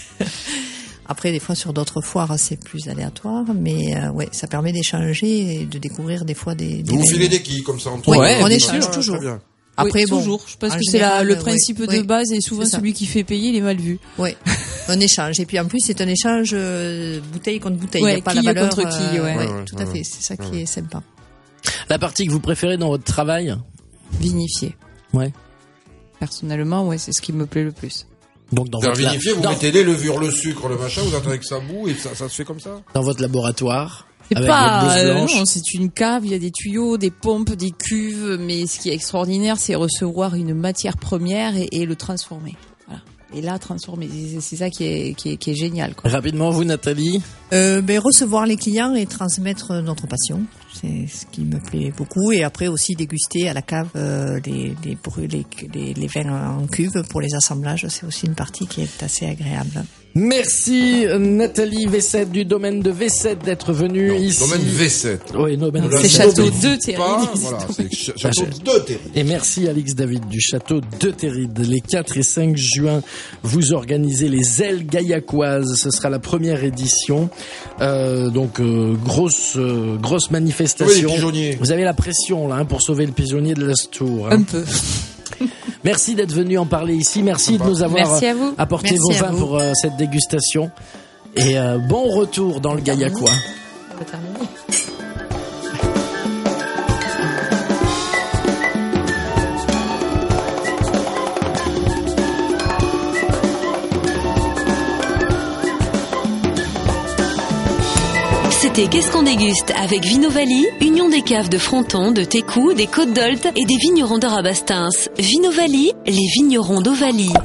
Après, des fois, sur d'autres foires, c'est plus aléatoire, mais ouais, ça permet d'échanger et de découvrir des fois des Vous vins. filez des quilles comme ça entre Oui, vous. on échange toujours. Très bien. Après, oui, bon, toujours. Je pense en que général, c'est le principe de base et souvent c'est ça. celui qui fait payer, il est mal vu. Oui, un échange. Et puis en plus, c'est un échange bouteille contre bouteille. Ouais, il n'y a pas qui la valeur. contre qui, ouais. Tout à fait. C'est ça qui est sympa. La partie que vous préférez dans votre travail? Vinifier. Ouais. Personnellement, ouais, c'est ce qui me plaît le plus. Donc dans Faire votre vinifier, vous mettez les levures, le sucre, le machin, vous attendez que ça boue et ça se fait comme ça. Dans votre laboratoire? C'est avec pas, votre blouse blanche. non, c'est une cave, il y a des tuyaux, des pompes, des cuves, mais ce qui est extraordinaire, c'est recevoir une matière première et le transformer. Voilà. et là transformer. C'est ça qui est génial, quoi. Rapidement, vous, Nathalie? Recevoir les clients et transmettre notre passion. C'est ce qui me plaît beaucoup. Et après aussi déguster à la cave les vins en cuve pour les assemblages. C'est aussi une partie qui est assez agréable. Merci Nathalie V7 du domaine de V7 d'être venue ici. Domaine V7. Oui, domaine c'est Château de Terride. Voilà, c'est Château de Terride. Et merci Alix David du Château de Terride. Les 4 et 5 juin, vous organisez les ailes gaillacoises. Ce sera la première édition. Grosse manifestation. Vous avez la pression là pour sauver le pigeonnier de l'Astour. Un peu. Merci d'être venu en parler ici. Merci de nous avoir apporté vos vins pour cette dégustation. Et bon retour dans le Gaillacois. On va terminer. C'était Qu'est-ce qu'on déguste avec Vinovalie, union des caves de Fronton, de Técou, des Côtes d'Olt et des vignerons de Rabastens. Vinovalie, les vignerons d'Ovalie.